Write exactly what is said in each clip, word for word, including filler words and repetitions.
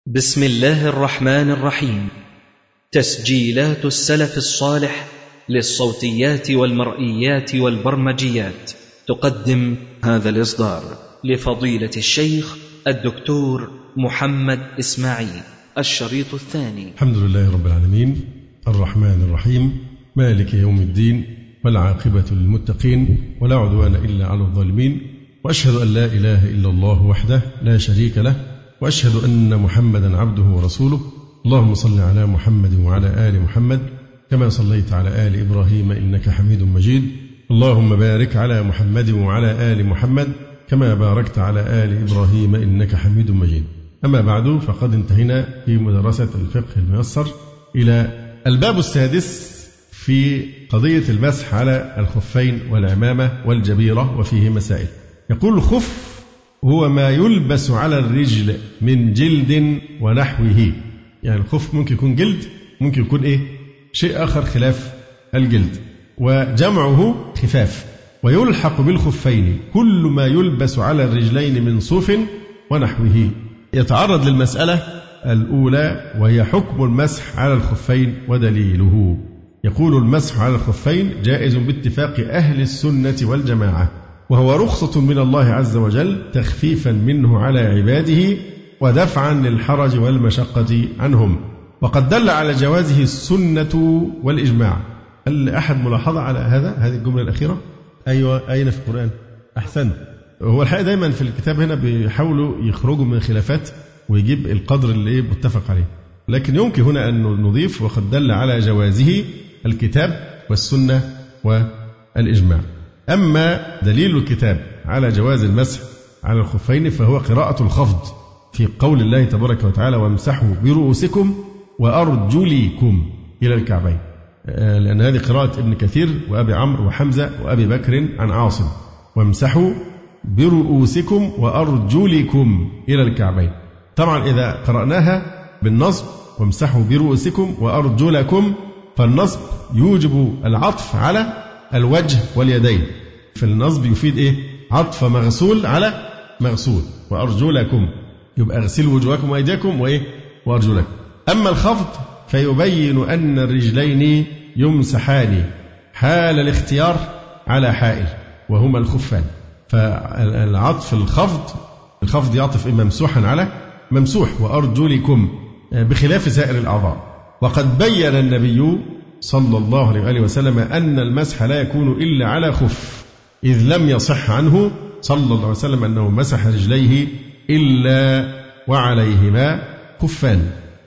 بسم الله الرحمن الرحيم. تسجيلات السلف الصالح للصوتيات والمرئيات والبرمجيات تقدم هذا الإصدار لفضيلة الشيخ الدكتور محمد إسماعيل. الشريط الثاني. الحمد لله رب العالمين الرحمن الرحيم مالك يوم الدين والعاقبة للمتقين ولا عدوان إلا على الظالمين، وأشهد أن لا إله إلا الله وحده لا شريك له، وأشهد أن محمدا عبده ورسوله. اللهم صل على محمد وعلى آل محمد كما صليت على آل إبراهيم إنك حميد مجيد. اللهم بارك على محمد وعلى آل محمد كما باركت على آل إبراهيم إنك حميد مجيد. أما بعد، فقد انتهينا في مدرسة الفقه الميسر إلى الباب السادس في قضية المسح على الخفين والعمامة والجبيرة، وفيه مسائل. يقول: الخف هو ما يلبس على الرجل من جلد ونحوه. يعني الخف ممكن يكون جلد، ممكن يكون إيه؟ شيء آخر خلاف الجلد، وجمعه خفاف. ويلحق بالخفين كل ما يلبس على الرجلين من صوف ونحوه. يتعرض للمسألة الأولى وهي حكم المسح على الخفين ودليله. يقول: المسح على الخفين جائز باتفاق أهل السنة والجماعة، وهو رخصة من الله عز وجل تخفيفا منه على عباده ودفعا للحرج والمشقة عنهم. وقد دل على جوازه السنة والإجماع. هل أحد ملاحظة على هذا هذه الجملة الأخيرة؟ أيوة، أين في القرآن؟ أحسن. هو الحقيقة دايما في الكتاب هنا بيحاولوا يخرجوا من الخلافات ويجيب القدر اللي متفق عليه، لكن يمكن هنا أن نضيف: وقد دل على جوازه الكتاب والسنة والإجماع. أما دليل الكتاب على جواز المسح على الخفين فهو قراءة الخفض في قول الله تبارك وتعالى: وامسحوا برؤوسكم وأرجلكم إلى الكعبين، لأن هذه قراءة ابن كثير وأبي عمرو وحمزة وأبي بكر عن عاصم. وامسحوا برؤوسكم وأرجلكم إلى الكعبين. طبعا إذا قرأناها بالنصب وامسحوا برؤوسكم وأرجلكم، فالنصب يوجب العطف على الوجه واليدين، فالنصب يفيد إيه؟ عطف مغسول على مغسول. وأرجلكم يبقى اغسلوا وجوهكم وأيديكم وإيه؟ وأرجلكم. أما الخفض فيبين أن الرجلين يمسحان حال الاختيار على حائل وهما الخفان. فالعطف الخفض الخفض يعطف إما ممسوحا على ممسوح. وأرجلكم بخلاف سائر الأعضاء. وقد بين النبي صلى الله عليه وآله وسلم أن المسح لا يكون إلا على خف، إذ لم يصح عنه صلى الله عليه وسلم أنه مسح رجليه إلا وعليهما خفان.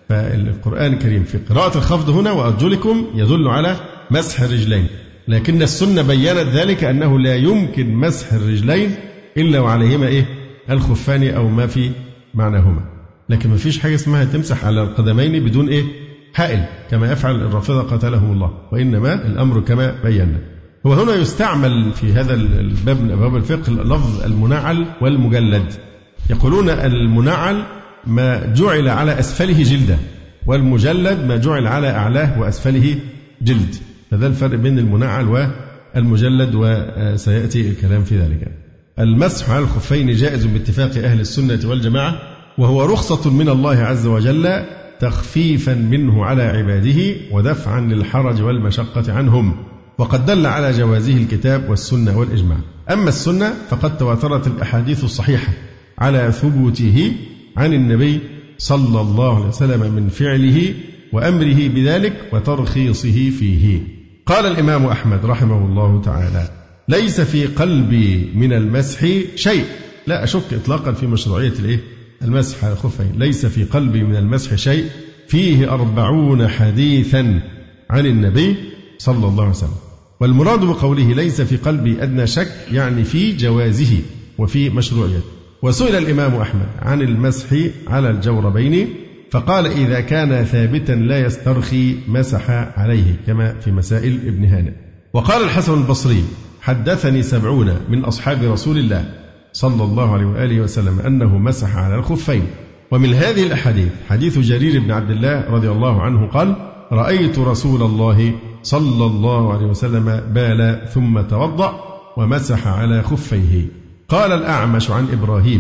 فالقرآن الكريم في قراءة الخفض هنا وأرجلكم يدل على مسح الرجلين، لكن السنة بيّنت ذلك أنه لا يمكن مسح الرجلين إلا وعليهما إيه؟ الخفان أو ما في معناهما. لكن ما فيش حاجة اسمها تمسح على القدمين بدون إيه؟ حائل كما يفعل الرافضة قتلهم الله، وإنما الأمر كما بينا. هو هنا يستعمل في هذا الباب من أبواب الفقه لفظ المنعل والمجلد. يقولون المنعل ما جعل على أسفله جلدة، والمجلد ما جعل على أعلاه وأسفله جلد. فذا الفرق بين المنعل والمجلد، وسيأتي الكلام في ذلك. المسح على الخفين جائز باتفاق أهل السنة والجماعة، وهو رخصة من الله عز وجل تخفيفا منه على عباده ودفعا للحرج والمشقة عنهم. وقد دل على جوازه الكتاب والسنة والإجماع. أما السنة فقد تواترت الأحاديث الصحيحة على ثبوته عن النبي صلى الله عليه وسلم من فعله وأمره بذلك وترخيصه فيه. قال الإمام أحمد رحمه الله تعالى: ليس في قلبي من المسح شيء. لا أشك إطلاقا في مشروعية الإيه؟ المسح على الخفين. ليس في قلبي من المسح شيء فيه أربعون حديثا عن النبي صلى الله عليه وسلم. والمراد بقوله ليس في قلبي أدنى شك يعني في جوازه وفي مشروعيته. وسئل الإمام أحمد عن المسح على الجوربين فقال: إذا كان ثابتا لا يسترخي مسح عليه، كما في مسائل ابن هانئ. وقال الحسن البصري: حدثني سبعون من أصحاب رسول الله صلى الله عليه وآله وسلم أنه مسح على الخفين. ومن هذه الأحاديث حديث جرير بن عبد الله رضي الله عنه قال: رأيت رسول الله صلى الله عليه وسلم بال ثم توضأ ومسح على خفيه. قال الأعمش عن إبراهيم: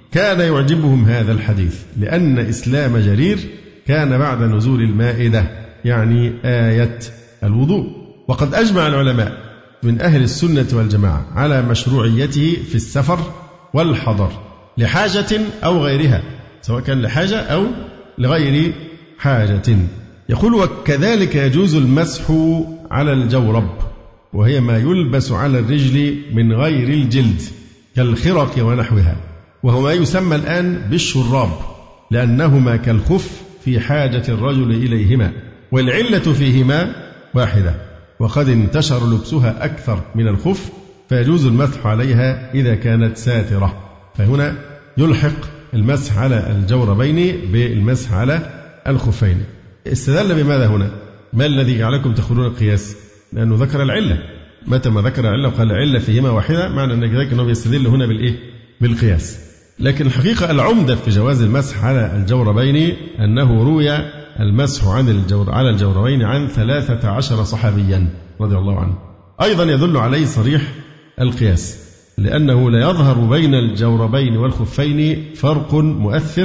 كان يعجبهم هذا الحديث لأن إسلام جرير كان بعد نزول المائدة، يعني آية الوضوء. وقد أجمع العلماء من أهل السنة والجماعة على مشروعيته في السفر والحضر لحاجة أو غيرها، سواء كان لحاجة أو لغير حاجة. يقول: وكذلك يجوز المسح على الجورب، وهي ما يلبس على الرجل من غير الجلد كالخرق ونحوها، وهو ما يسمى الآن بالشراب، لأنهما كالخف في حاجة الرجل إليهما، والعلة فيهما واحدة، وقد انتشر لبسها أكثر من الخف، فيجوز المسح عليها إذا كانت ساترة. فهنا يلحق المسح على الجوربين بالمسح على الخفين. استدل بماذا هنا؟ ما الذي جعلكم تأخذون القياس؟ لأنه ذكر العلة. متى ما ذكر العلة وقال العلة فيهما واحدة، معنى أن ذلك أنه يستدل هنا بالإيه؟ بالقياس. لكن الحقيقة العمدة في جواز المسح على الجوربين أنه روي المسح عن الجور على الجوربين عن ثلاثة عشر صحابيا رضي الله عنه. أيضا يدل عليه صريح القياس، لأنه لا يظهر بين الجوربين والخفين فرق مؤثر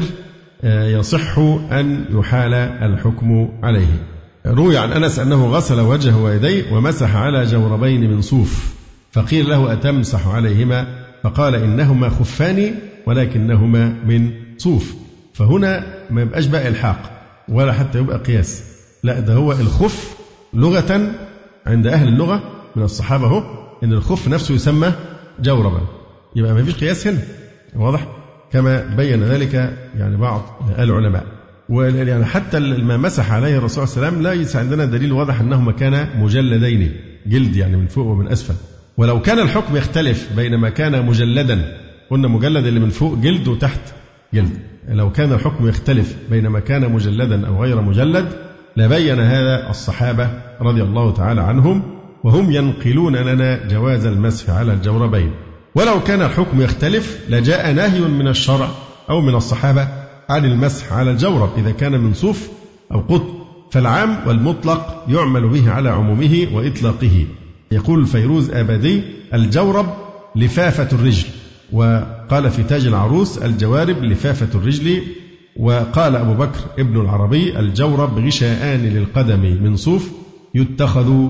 يصح أن يحال الحكم عليه. روي عن أنس أنه غسل وجهه ويديه ومسح على جوربين من صوف، فقيل له: أتمسح عليهما؟ فقال: إنهما خفان ولكنهما من صوف. فهنا ما يبقاش بقى إلحاق ولا حتى يبقى قياس، لا، ده هو الخف لغة عند أهل اللغة من الصحابة هو إن الخف نفسه يسمى جوربا، يبقى ما فيش قياس هنا، واضح؟ كما بين ذلك يعني بعض العلماء. ويعني حتى ما مسح عليه الرسول صلى الله عليه وسلم لا ليس عندنا دليل واضح أنهما كانا مجلدين، جلد يعني من فوق ومن أسفل. ولو كان الحكم يختلف بين ما كان مجلدا، قلنا مجلد اللي من فوق جلد وتحت جلد، لو كان الحكم يختلف بين ما كان مجلدا أو غير مجلد لبين هذا الصحابة رضي الله تعالى عنهم، وهم ينقلون لنا جواز المسح على الجوربين. ولو كان الحكم يختلف لجاء نهي من الشرع أو من الصحابة عن المسح على الجورب إذا كان من صوف أو قطن، فالعام والمطلق يعمل به على عمومه وإطلاقه. يقول الفيروز آبادي: الجورب لفافة الرجل، وقال في تاج العروس: الجوارب لفافة الرجل. وقال أبو بكر ابن العربي: الجورب غشاءان للقدم من صوف يتخذ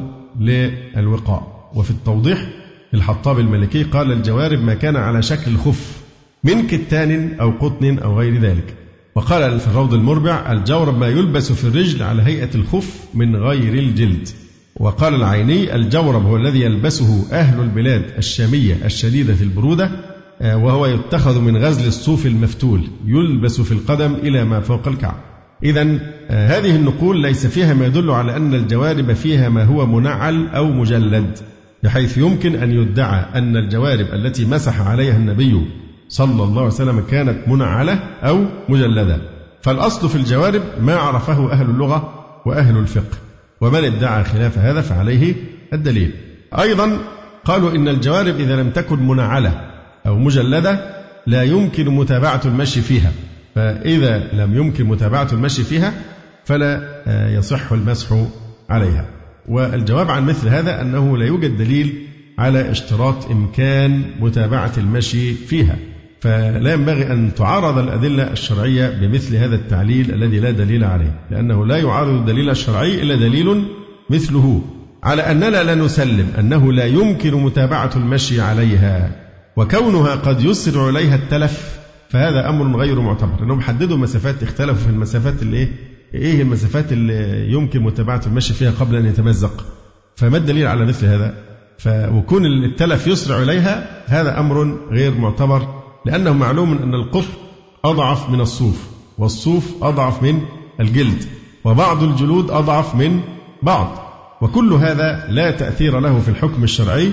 للوقاء. وفي التوضيح الحطاب الملكي قال: الجوارب ما كان على شكل الخف من كتان أو قطن أو غير ذلك. وقال في الروض المربع: الجورب ما يلبس في الرجل على هيئة الخف من غير الجلد. وقال العيني: الجورب هو الذي يلبسه أهل البلاد الشامية الشديدة البرودة، وهو يتخذ من غزل الصوف المفتول يلبس في القدم إلى ما فوق الكعب. إذن هذه النقول ليس فيها ما يدل على أن الجوارب فيها ما هو منعل أو مجلد، بحيث يمكن أن يدعى أن الجوارب التي مسح عليها النبي صلى الله عليه وسلم كانت منعلة أو مجلدة. فالأصل في الجوارب ما عرفه أهل اللغة وأهل الفقه، ومن ادعى خلاف هذا فعليه الدليل. أيضا قالوا إن الجوارب إذا لم تكن منعلة أو مجلدة لا يمكن متابعة المشي فيها، فإذا لم يمكن متابعة المشي فيها فلا يصح المسح عليها. والجواب عن مثل هذا أنه لا يوجد دليل على اشتراط إمكان متابعة المشي فيها، فلا ينبغي أن تعارض الأدلة الشرعية بمثل هذا التعليل الذي لا دليل عليه، لأنه لا يعارض الدليل الشرعي إلا دليل مثله على أننا لا نسلم أنه لا يمكن متابعة المشي عليها، وكونها قد يسرع عليها التلف فهذا أمر غير معتبر. أنهم حددوا مسافات، اختلفوا في المسافات اللي إيه إيه المسافات اللي يمكن متابعة المشي فيها قبل أن يتمزق، فما الدليل على مثل هذا؟ فوكون التلف يسرع إليها هذا أمر غير معتبر، لأنه معلوم أن القطن أضعف من الصوف، والصوف أضعف من الجلد، وبعض الجلود أضعف من بعض، وكل هذا لا تأثير له في الحكم الشرعي.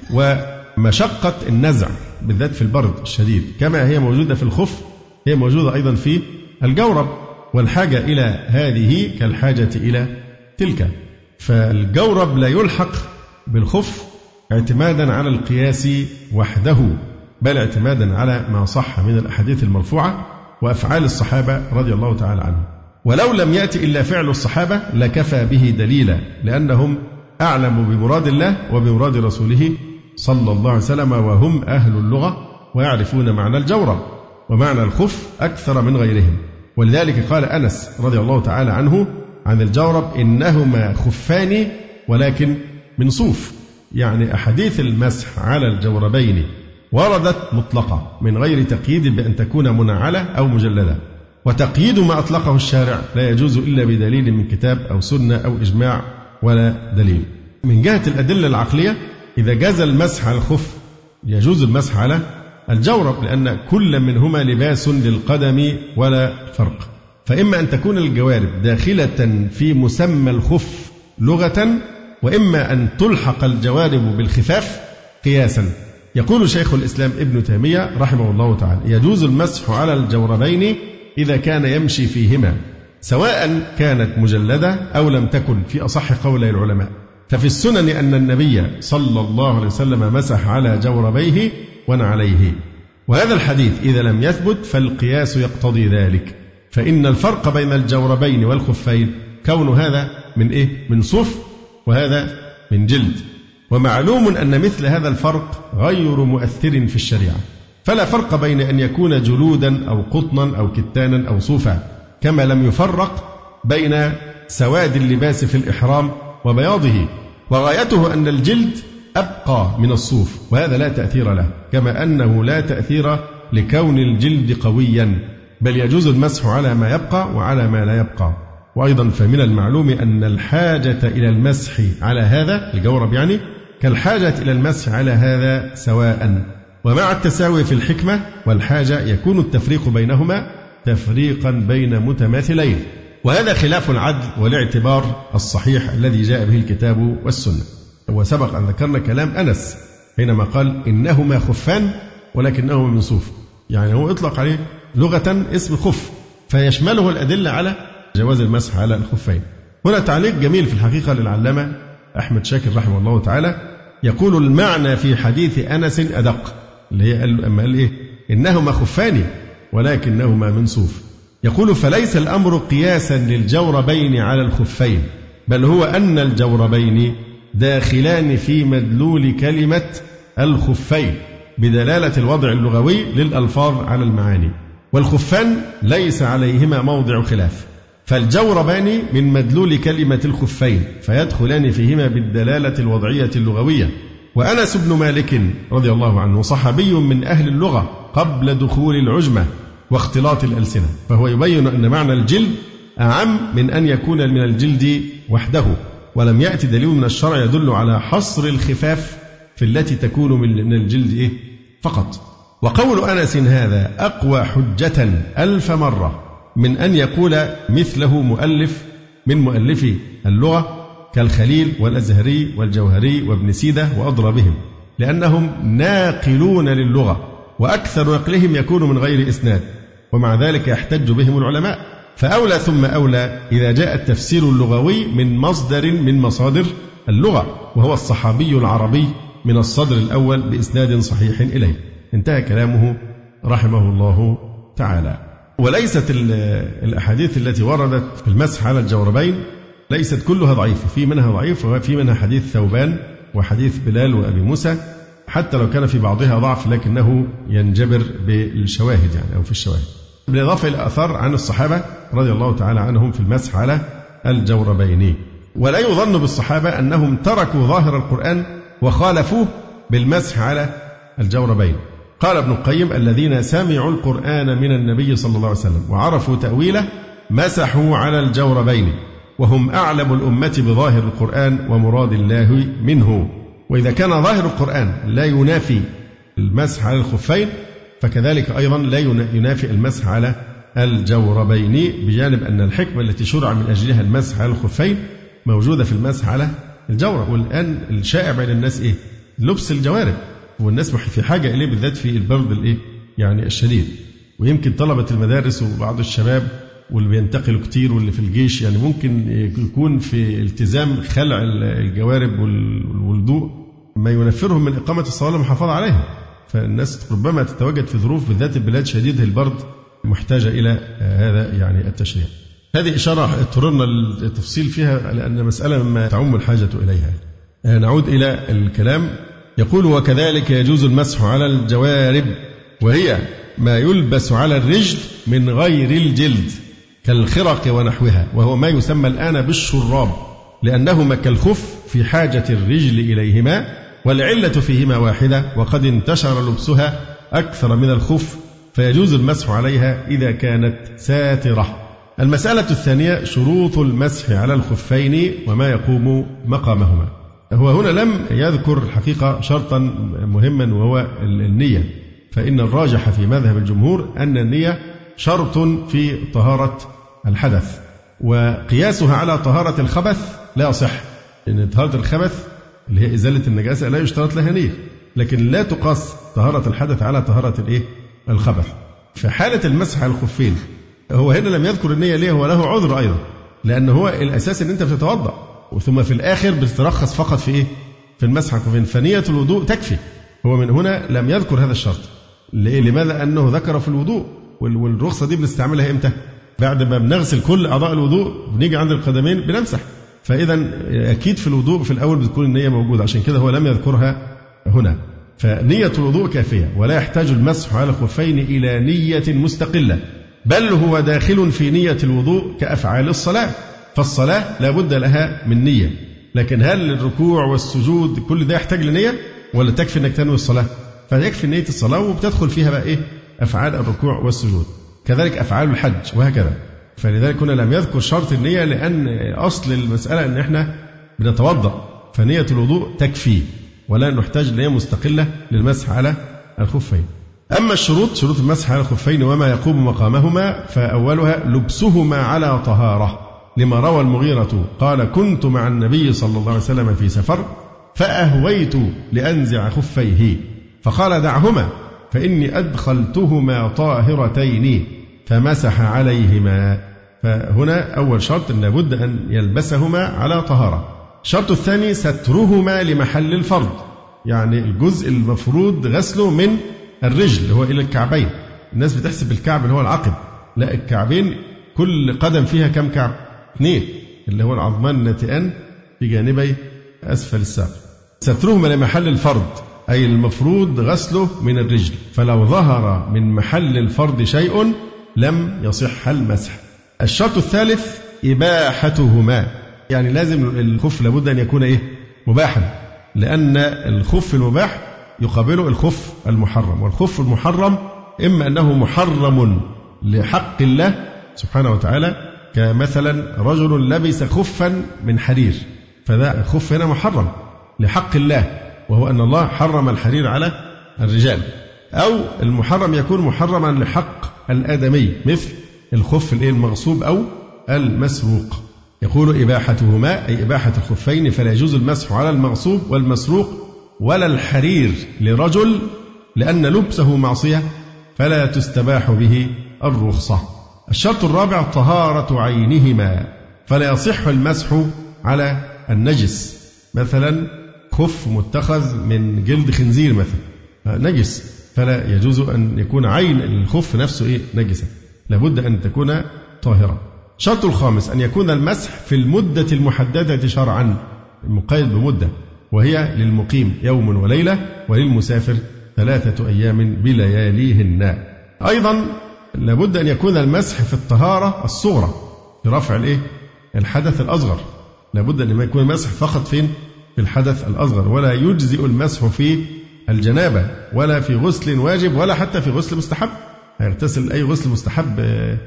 ومشقة النزع بالذات في البرد الشديد كما هي موجودة في الخف هي موجودة أيضا في الجورب، والحاجة إلى هذه كالحاجة إلى تلك. فالجورب لا يلحق بالخف اعتمادا على القياس وحده، بل اعتمادا على ما صح من الأحاديث المرفوعة وأفعال الصحابة رضي الله تعالى عنهم. ولو لم يأتي إلا فعل الصحابة لكفى به دليلا، لأنهم أعلم بمراد الله وبمراد رسوله صلى الله عليه وسلم، وهم أهل اللغة ويعرفون معنى الجورب. ومعنى الخف أكثر من غيرهم. ولذلك قال أنس رضي الله تعالى عنه عن الجورب إنهما خفان ولكن من صوف. يعني أحاديث المسح على الجوربين وردت مطلقة من غير تقييد بأن تكون منعلة أو مجلدة، وتقييد ما أطلقه الشارع لا يجوز إلا بدليل من كتاب أو سنة أو إجماع ولا دليل. من جهة الأدلة العقلية إذا جاز المسح على الخف يجوز المسح على الجورب، لأن كل منهما لباس للقدم ولا فرق. فإما أن تكون الجوارب داخلة في مسمى الخف لغة، وإما أن تلحق الجوارب بالخفاف قياسا. يقول شيخ الإسلام ابن تيمية رحمه الله تعالى يجوز المسح على الجوربين إذا كان يمشي فيهما، سواء كانت مجلدة أو لم تكن، في أصح قولي العلماء. ففي السنن أن النبي صلى الله عليه وسلم مسح على جوربيه ونعليه، وهذا الحديث إذا لم يثبت فالقياس يقتضي ذلك، فإن الفرق بين الجوربين والخفين كون هذا من إيه؟ من صوف وهذا من جلد، ومعلوم أن مثل هذا الفرق غير مؤثر في الشريعة، فلا فرق بين أن يكون جلودا أو قطنا أو كتانا أو صوفا، كما لم يفرق بين سواد اللباس في الإحرام وبياضه، وغايته أن الجلد أبقى من الصوف وهذا لا تأثير له، كما أنه لا تأثير لكون الجلد قويا، بل يجوز المسح على ما يبقى وعلى ما لا يبقى. وأيضا فمن المعلوم أن الحاجة إلى المسح على هذا الجورب يعني كالحاجة إلى المسح على هذا سواء، ومع التساوي في الحكمة والحاجة يكون التفريق بينهما تفريقا بين متماثلين، وهذا خلاف العدل والاعتبار الصحيح الذي جاء به الكتاب والسنة. وسبق أن ذكرنا كلام أنس حينما قال إنهما خفان ولكنهما من صوف، يعني هو اطلق عليه لغة اسم خف، فيشمله الأدلة على جواز المسح على الخفين. هنا تعليق جميل في الحقيقة للعلامة أحمد شاكر رحمه الله تعالى، يقول المعنى في حديث أنس أدق، اللي هي قال أما قال إيه إنهما خفان ولكنهما من صوف، يقول فليس الأمر قياسا للجوربين على الخفين، بل هو أن الجوربين داخلان في مدلول كلمة الخفين بدلالة الوضع اللغوي للألفاظ على المعاني، والخفان ليس عليهما موضع خلاف، فالجوربان من مدلول كلمة الخفين فيدخلان فيهما بالدلالة الوضعية اللغوية. وأنس بن مالك رضي الله عنه صحابي من أهل اللغة قبل دخول العجمة واختلاط الألسنة، فهو يبين أن معنى الجلد أعم من أن يكون من الجلد وحده، ولم يأتي دليل من الشرع يدل على حصر الخفاف في التي تكون من الجلد إيه فقط. وقول أنس هذا أقوى حجة ألف مرة من أن يقول مثله مؤلف من مؤلفي اللغة كالخليل والأزهري والجوهري وابن سيدة وأضربهم، لأنهم ناقلون للغة وأكثر نقلهم يكون من غير إسناد، ومع ذلك يحتج بهم العلماء. فأولى ثم أولى إذا جاء التفسير اللغوي من مصدر من مصادر اللغة، وهو الصحابي العربي من الصدر الأول بإسناد صحيح إليه. انتهى كلامه رحمه الله تعالى. وليست الأحاديث التي وردت في المسح على الجوربين ليست كلها ضعيفة، في منها ضعيف وفي منها حديث ثوبان وحديث بلال وأبي موسى، حتى لو كان في بعضها ضعف لكنه ينجبر بالشواهد يعني أو في الشواهد، بالإضافة إلى أثار عن الصحابة رضي الله تعالى عنهم في المسح على الجوربين. ولا يظن بالصحابة أنهم تركوا ظاهر القرآن وخالفوه بالمسح على الجوربين. قال ابن القيم الذين سمعوا القرآن من النبي صلى الله عليه وسلم وعرفوا تأويله مسحوا على الجوربين، وهم أعلم الأمة بظاهر القرآن ومراد الله منه. وإذا كان ظاهر القرآن لا ينافي المسح على الخفين فكذلك أيضا لا ينافي المسح على الجوربين، بجانب أن الحكمة التي شرع من أجلها المسح على الخفين موجودة في المسح على الجورب. والآن الشائع بين الناس إيه؟ لبس الجوارب، والناس في حاجة إليه بالذات في البرد الإيه؟ يعني الشديد. ويمكن طلبة المدارس وبعض الشباب واللي بينتقلوا كتير واللي في الجيش يعني ممكن يكون في التزام خلع الجوارب والوضوء ما ينفرهم من إقامة الصلاة والمحافظة عليها، فالناس ربما تتواجد في ظروف بالذات البلاد شديدة البرد محتاجة إلى هذا يعني التشريع. هذه إشارة اضطررنا التفصيل فيها لأن مسألة مما تعم الحاجة إليها. نعود إلى الكلام. يقول وكذلك يجوز المسح على الجوارب وهي ما يلبس على الرجل من غير الجلد كالخرق ونحوها، وهو ما يسمى الآن بالشراب، لأنهما كالخف في حاجة الرجل إليهما، والعلة فيهما واحدة، وقد انتشر لبسها أكثر من الخف، فيجوز المسح عليها إذا كانت ساترة. المسألة الثانية شروط المسح على الخفين وما يقوم مقامهما. هو هنا لم يذكر الحقيقة شرطا مهما وهو النية، فإن الراجح في مذهب الجمهور أن النية شرط في طهارة الحدث، وقياسها على طهارة الخبث لا يصح، لأن طهارة الخبث اللي هي إزالة النجاسة لا يشترط لها نية، لكن لا تقاس طهارة الحدث على طهارة الإيه؟ الخبث. في حالة المسح على الخفين هو هنا لم يذكر النية ليه؟ هو له عذر أيضا، لأن هو الأساس أن أنت بتتوضأ وثم في الآخر بتترخص فقط في إيه؟ في المسح على الخفين، فنية الوضوء تكفي. هو من هنا لم يذكر هذا الشرط. لماذا؟ أنه ذكر في الوضوء، والرخصة دي بنستعملها إمتى؟ بعد ما بنغسل كل أعضاء الوضوء بنيجي عند القدمين بنمسح، فإذا أكيد في الوضوء في الأول بتكون النية موجودة، عشان كده هو لم يذكرها هنا. فنية الوضوء كافية، ولا يحتاج المسح على الخفين إلى نية مستقلة، بل هو داخل في نية الوضوء كأفعال الصلاة، فالصلاة لا بد لها من نية. لكن هل الركوع والسجود كل ده يحتاج لنية، ولا تكفي أنك تنوي الصلاة؟ فيكفي نية الصلاة وبتدخل فيها بقى إيه؟ أفعال الركوع والسجود، كذلك أفعال الحج وهكذا. فلذلك هنا لم يذكر شرط النية، لأن أصل المسألة أن إحنا بنتوضأ، فنية الوضوء تكفي ولا نحتاج لنية مستقلة للمسح على الخفين. أما الشروط، شروط المسح على الخفين وما يقوم مقامهما، فأولها لبسهما على طهارة، لما روى المغيرة قال: كنت مع النبي صلى الله عليه وسلم في سفر فأهويت لأنزع خفيه فقال: دعهما فإني أدخلتهما طاهرتين، فمسح عليهما. فهنا أول شرط أن لابد أن يلبسهما على طهارة. الشرط الثاني سترهما لمحل الفرض، يعني الجزء المفروض غسله من الرجل اللي هو إلى الكعبين. الناس بتحسب الكعب اللي هو العقب، لا، الكعبين كل قدم فيها كم كعب؟ اثنين، اللي هو العظمان الناتئان في جانبي أسفل الساق. سترهما لمحل الفرض، أي المفروض غسله من الرجل، فلو ظهر من محل الفرض شيء لم يصح المسح. الشرط الثالث إباحتهما، يعني لازم الخف لابد أن يكون إيه؟ مباحا، لأن الخف المباح يقابله الخف المحرم، والخف المحرم إما أنه محرم لحق الله سبحانه وتعالى، كمثلا رجل لبس خفا من حرير، فذا الخف هنا محرم لحق الله، وهو أن الله حرم الحرير على الرجال. أو المحرم يكون محرما لحق الآدمي، مثل الخف المغصوب أو المسروق. يقول إباحتهما أي إباحة الخفين، فلا يجوز المسح على المغصوب والمسروق ولا الحرير لرجل، لأن لبسه معصية فلا تستباح به الرخصة. الشرط الرابع طهارة عينهما، فلا يصح المسح على النجس، مثلا خف متخذ من جلد خنزير مثلا نجس، فلا يجوز أن يكون عين الخف نفسه إيه؟ نجسة، لابد أن تكون طاهرة. الشرط الخامس أن يكون المسح في المدة المحددة شرعا، المقيد بمدة، وهي للمقيم يوم وليلة، وللمسافر ثلاثة أيام بلياليهن. أيضا لابد أن يكون المسح في الطهارة الصغرى، في رفع الإيه؟ الحدث الأصغر، لابد أن يكون المسح فقط فين؟ في الحدث الأصغر، ولا يجزئ المسح في الجنابة ولا في غسل واجب ولا حتى في غسل مستحب. هيغتسل أي غسل مستحب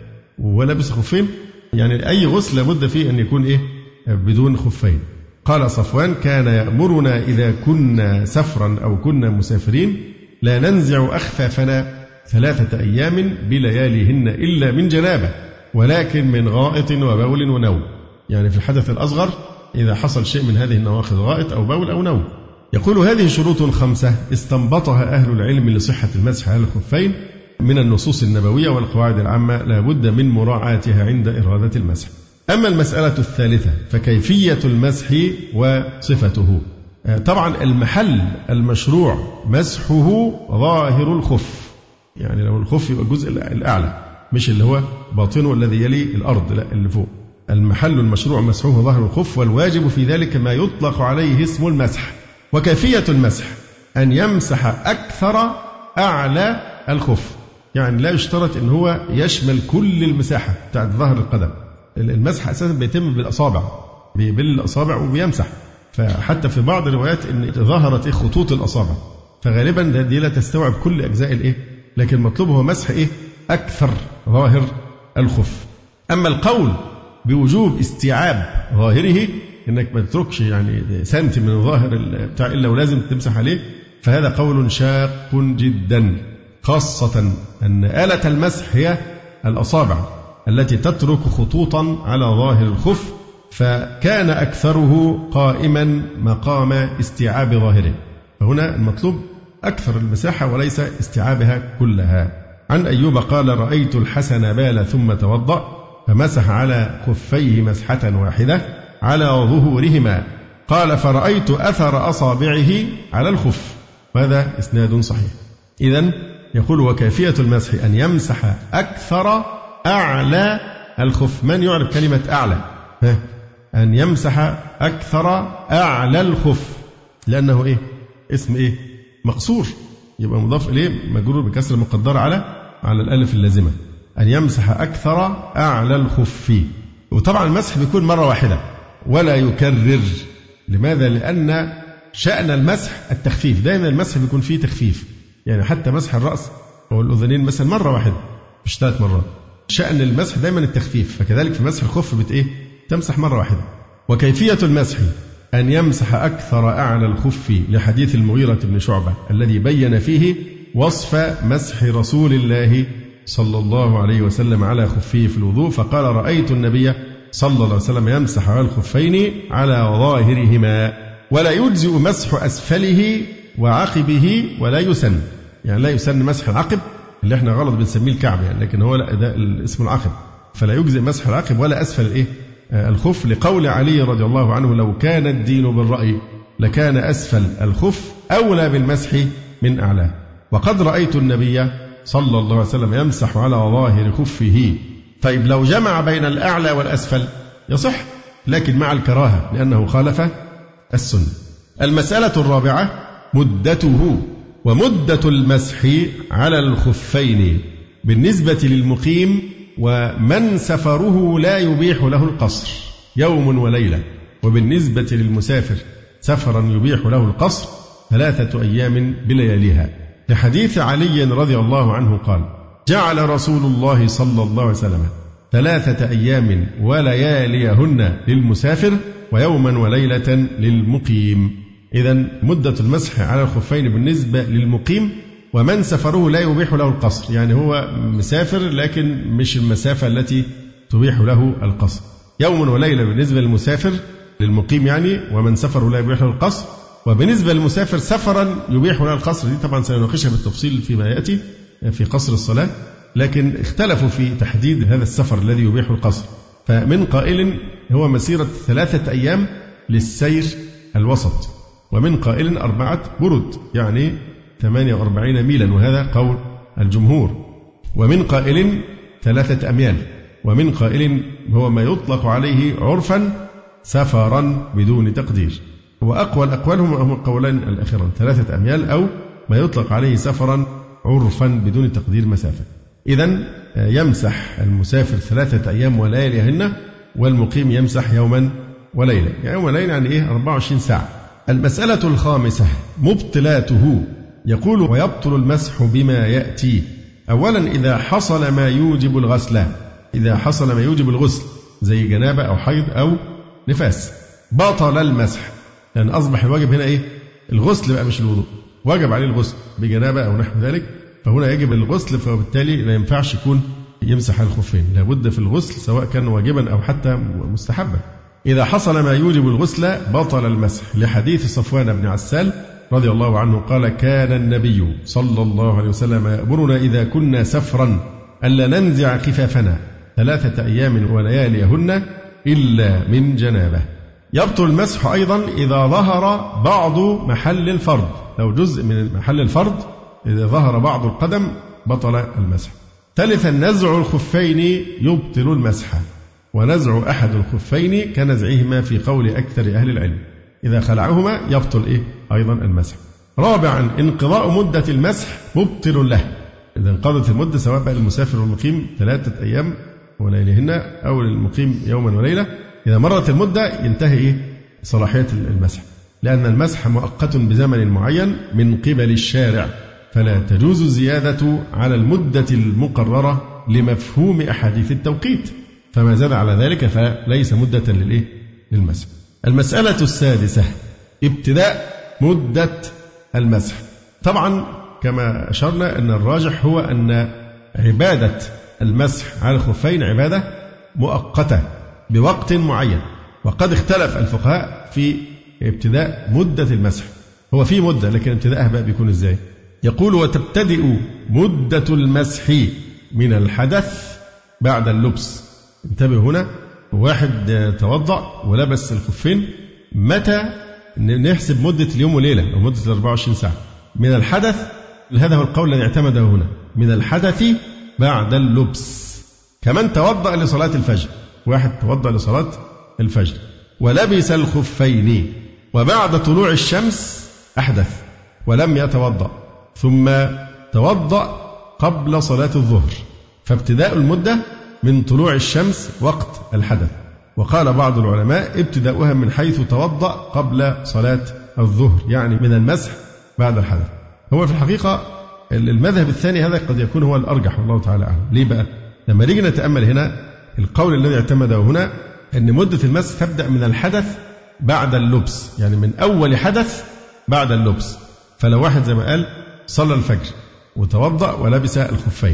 ولبس خفين؟ يعني أي غسل لابد فيه أن يكون إيه؟ بدون خفين. قال صفوان: كان يأمرنا إذا كنا سفرا أو كنا مسافرين لا ننزع أخفافنا ثلاثة أيام بلياليهن إلا من جنابة، ولكن من غائط وبول ونوم، يعني في الحدث الأصغر إذا حصل شيء من هذه النواقض، غائط أو بول أو نوم. يقول: هذه شروط خمسة استنبطها أهل العلم لصحة المسح على الخفين من النصوص النبوية والقواعد العامة، لا بد من مراعاتها عند إرادة المسح. أما المسألة الثالثة فكيفية المسح وصفته. طبعا المحل المشروع مسحه ظاهر الخف، يعني لو الخف يبقى الجزء الأعلى، مش اللي هو باطنه الذي يلي الأرض، لا، اللي فوق. المحل المشروع مسحه ظاهر الخف، والواجب في ذلك ما يطلق عليه اسم المسح. وكيفية المسح أن يمسح أكثر أعلى الخف، يعني لا يشترط أن هو يشمل كل المساحة بتاعت ظهر القدم. المسح أساسا بيتم بالأصابع، بيبل الأصابع وبيمسح. فحتى في بعض الروايات أن ظهرت إيه خطوط الأصابع، فغالبا دي لا تستوعب كل أجزاء الإيه، لكن المطلوب هو مسح إيه أكثر ظاهر الخف. أما القول بوجوب استيعاب ظاهره، إنك ما تتركش يعني سنتي من الظاهر بتاع إلا ولازم تمسح عليه، فهذا قول شاق جدا، خاصة أن آلة المسح هي الأصابع التي تترك خطوطا على ظاهر الخف، فكان أكثره قائما مقام استيعاب ظاهره. فهنا المطلوب أكثر المساحة وليس استيعابها كلها. عن أيوب قال: رأيت الحسن بال ثم توضأ فمسح على خفيه مسحة واحدة على ظهورهما، قال: فرأيت أثر أصابعه على الخف. وهذا إسناد صحيح. إذن يقول: وكيفية المسح أن يمسح أكثر أعلى الخف. من يعرف كلمة أعلى؟ ها؟ أن يمسح أكثر أعلى الخف، لأنه إيه؟ اسم إيه؟ مقصور، يبقى مضاف إليه مجرور بكسر مقدر على على الألف اللازمة. أن يمسح أكثر أعلى الخف. وطبعا المسح بيكون مرة واحدة ولا يكرر. لماذا؟ لأن شأن المسح التخفيف، دائما المسح بيكون فيه تخفيف، يعني حتى مسح الرأس أو الأذنين مثلا مرة واحدة مش ثلاث مرات. شأن المسح دائما التخفيف، فكذلك في مسح الخف بت إيه؟ تمسح مرة واحدة. وكيفية المسح أن يمسح أكثر أعلى الخف، لحديث المغيرة بن شعبة الذي بين فيه وصف مسح رسول الله صلى الله عليه وسلم على خفيه في الوضوء، فقال: رأيت النبي صلى الله عليه وسلم يمسح على الخفين على ظاهرهما، ولا يجزئ مسح أسفله وعقبه ولا يسن. يعني لا يسن مسح العقب اللي احنا غلط بنسميه الكعب يعني، لكن هو لا، ده اسم العقب، فلا يجزئ مسح العقب ولا أسفل الإيه الخف، لقول علي رضي الله عنه: لو كان الدين بالرأي لكان أسفل الخف أولى بالمسح من أعلاه. وقد رأيت النبي صلى الله عليه وسلم يمسح على ظاهر خفه. طيب لو جمع بين الأعلى والأسفل يصح، لكن مع الكراهة لأنه خالف السنة. المسألة الرابعة مدته. ومدة المسح على الخفين بالنسبة للمقيم ومن سفره لا يبيح له القصر يوم وليلة، وبالنسبة للمسافر سفرا يبيح له القصر ثلاثة أيام بلياليها، لحديث علي رضي الله عنه قال: جعل رسول الله صلى الله عليه وسلم ثلاثة أيام ولياليهن للمسافر ويوما وليلة للمقيم. إذن مدة المسح على الخفين بالنسبة للمقيم ومن سفره لا يبيح له القصر، يعني هو مسافر لكن مش المسافة التي تبيح له القصر. يوم وليلة بالنسبة للمسافر للمقيم يعني، ومن سفره لا يبيح له القصر. وبالنسبة للمسافر سفرا يبيح له القصر، دي طبعا سنناقشها بالتفصيل فيما يأتي في قصر الصلاة، لكن اختلفوا في تحديد هذا السفر الذي يبيح القصر. فمن قائل هو مسيرة ثلاثة أيام للسير الوسط، ومن قائل أربعة برد يعني ثمانية وأربعين ميلا، وهذا قول الجمهور. ومن قائل ثلاثة أميال، ومن قائل هو ما يطلق عليه عرفا سفرا بدون تقدير. وأقوى الأقوال هم القولين الأخيران، ثلاثة أميال أو ما يطلق عليه سفرا عرفا بدون تقدير مسافة. إذن يمسح المسافر ثلاثة أيام ولياليهن، والمقيم يمسح يوما وليلة، يعني يوم وليلة يعني إيه أربعة وعشرين ساعة. المسألة الخامسة مبطلاته. يقول: ويبطل المسح بما يأتي. أولا إذا حصل ما يوجب الغسل، إذا حصل ما يوجب الغسل زي جنابة أو حيض أو نفاس بطل المسح، لأن يعني أصبح الواجب هنا إيه؟ الغسل بقى مش الوضوء، واجب عليه الغسل بجنابة أو نحو ذلك، فهنا يجب الغسل، فبالتالي لا ينفعش يكون يمسح الخفين، لابد في الغسل سواء كان واجبا أو حتى مستحبا. إذا حصل ما يوجب الغسل بطل المسح، لحديث صفوان بن عسال رضي الله عنه قال: كان النبي صلى الله عليه وسلم يأمرنا إذا كنا سفرا ألا ننزع خفافنا ثلاثة أيام ولياليهن إلا من جنابه. يبطل المسح أيضا إذا ظهر بعض محل الفرض، لو جزء من محل الفرض إذا ظهر بعض القدم بطل المسح. ثالثا نزع الخفين يبطل المسح، ونزع أحد الخفين كنزعهما في قول أكثر أهل العلم، إذا خلعهما يبطل إيه؟ أيضا المسح. رابعا انقضاء مدة المسح مبطل له، إذا انقضت المدة سواء بقى المسافر والمقيم ثلاثة أيام وليلهن أو المقيم يوما وليلة، إذا مرت المدة ينتهي إيه؟ صلاحية المسح، لأن المسح مؤقت بزمن معين من قبل الشارع، فلا تجوز الزيادة على المدة المقررة لمفهوم أحاديث التوقيت، فما زاد على ذلك فليس مدة للإيه؟ للمسح. المسألة السادسة ابتداء مدة المسح. طبعا كما أشرنا أن الراجح هو أن عبادة المسح على الخفين عبادة مؤقتة بوقت معين، وقد اختلف الفقهاء في ابتداء مدة المسح. هو في مدة لكن ابتداءها بقى بيكون ازاي؟ يقول وتبتدئ مدة المسح من الحدث بعد اللبس. انتبه هنا، واحد توضأ ولبس الخفين، متى نحسب مدة اليوم وليلة أو مدة الأربعة وعشرين ساعة؟ من الحدث، هذا هو القول الذي اعتمده هنا، من الحدث بعد اللبس. كمان توضأ لصلاة الفجر، واحد توضأ لصلاة الفجر ولبس الخفين وبعد طلوع الشمس أحدث ولم يتوضأ، ثم توضأ قبل صلاة الظهر، فابتداء المدة من طلوع الشمس وقت الحدث. وقال بعض العلماء ابتداؤها من حيث توضأ قبل صلاة الظهر، يعني من المسح بعد الحدث. هو في الحقيقة المذهب الثاني هذا قد يكون هو الأرجح والله تعالى أعلم. ليه بقى؟ لما نيجي نتأمل هنا القول الذي اعتمده هنا أن مدة المسح تبدأ من الحدث بعد اللبس، يعني من أول حدث بعد اللبس. فلو واحد زي ما قال صلى الفجر وتوضأ ولبس الخفين،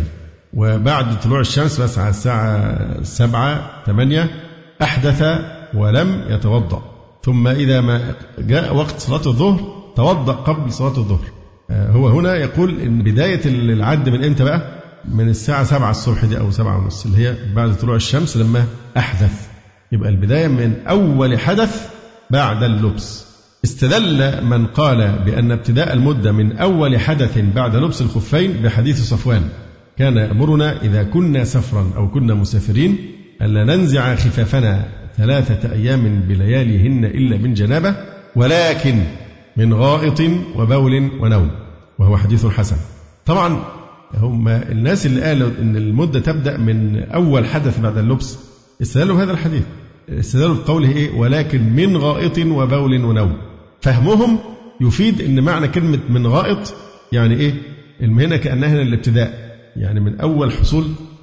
وبعد طلوع الشمس بس على الساعة سبعة ثمانية أحدث ولم يتوضأ، ثم إذا ما جاء وقت صلاة الظهر توضأ قبل صلاة الظهر. هو هنا يقول إن بداية العد من إمتى بقى؟ من الساعة سبعة الصبح دي أو سبعة ونص اللي هي بعد طلوع الشمس لما أحدث، يبقى البداية من أول حدث بعد اللبس. استدل من قال بأن ابتداء المدة من أول حدث بعد لبس الخفين بحديث صفوان كان يأمرنا إذا كنا سفرا أو كنا مسافرين ألا ننزع خفافنا ثلاثة أيام بلياليهن إلا من جنابة ولكن من غائط وبول ونوم، وهو حديث حسن. طبعا هم الناس اللي قالوا أن المدة تبدأ من أول حدث بعد اللبس استدلوا هذا الحديث، استدلوا بقوله إيه؟ ولكن من غائط وبول ونوم. فهمهم يفيد أن معنى كلمة من غائط يعني إيه؟ المهنة كأنها الابتداء، يعني من أول حصول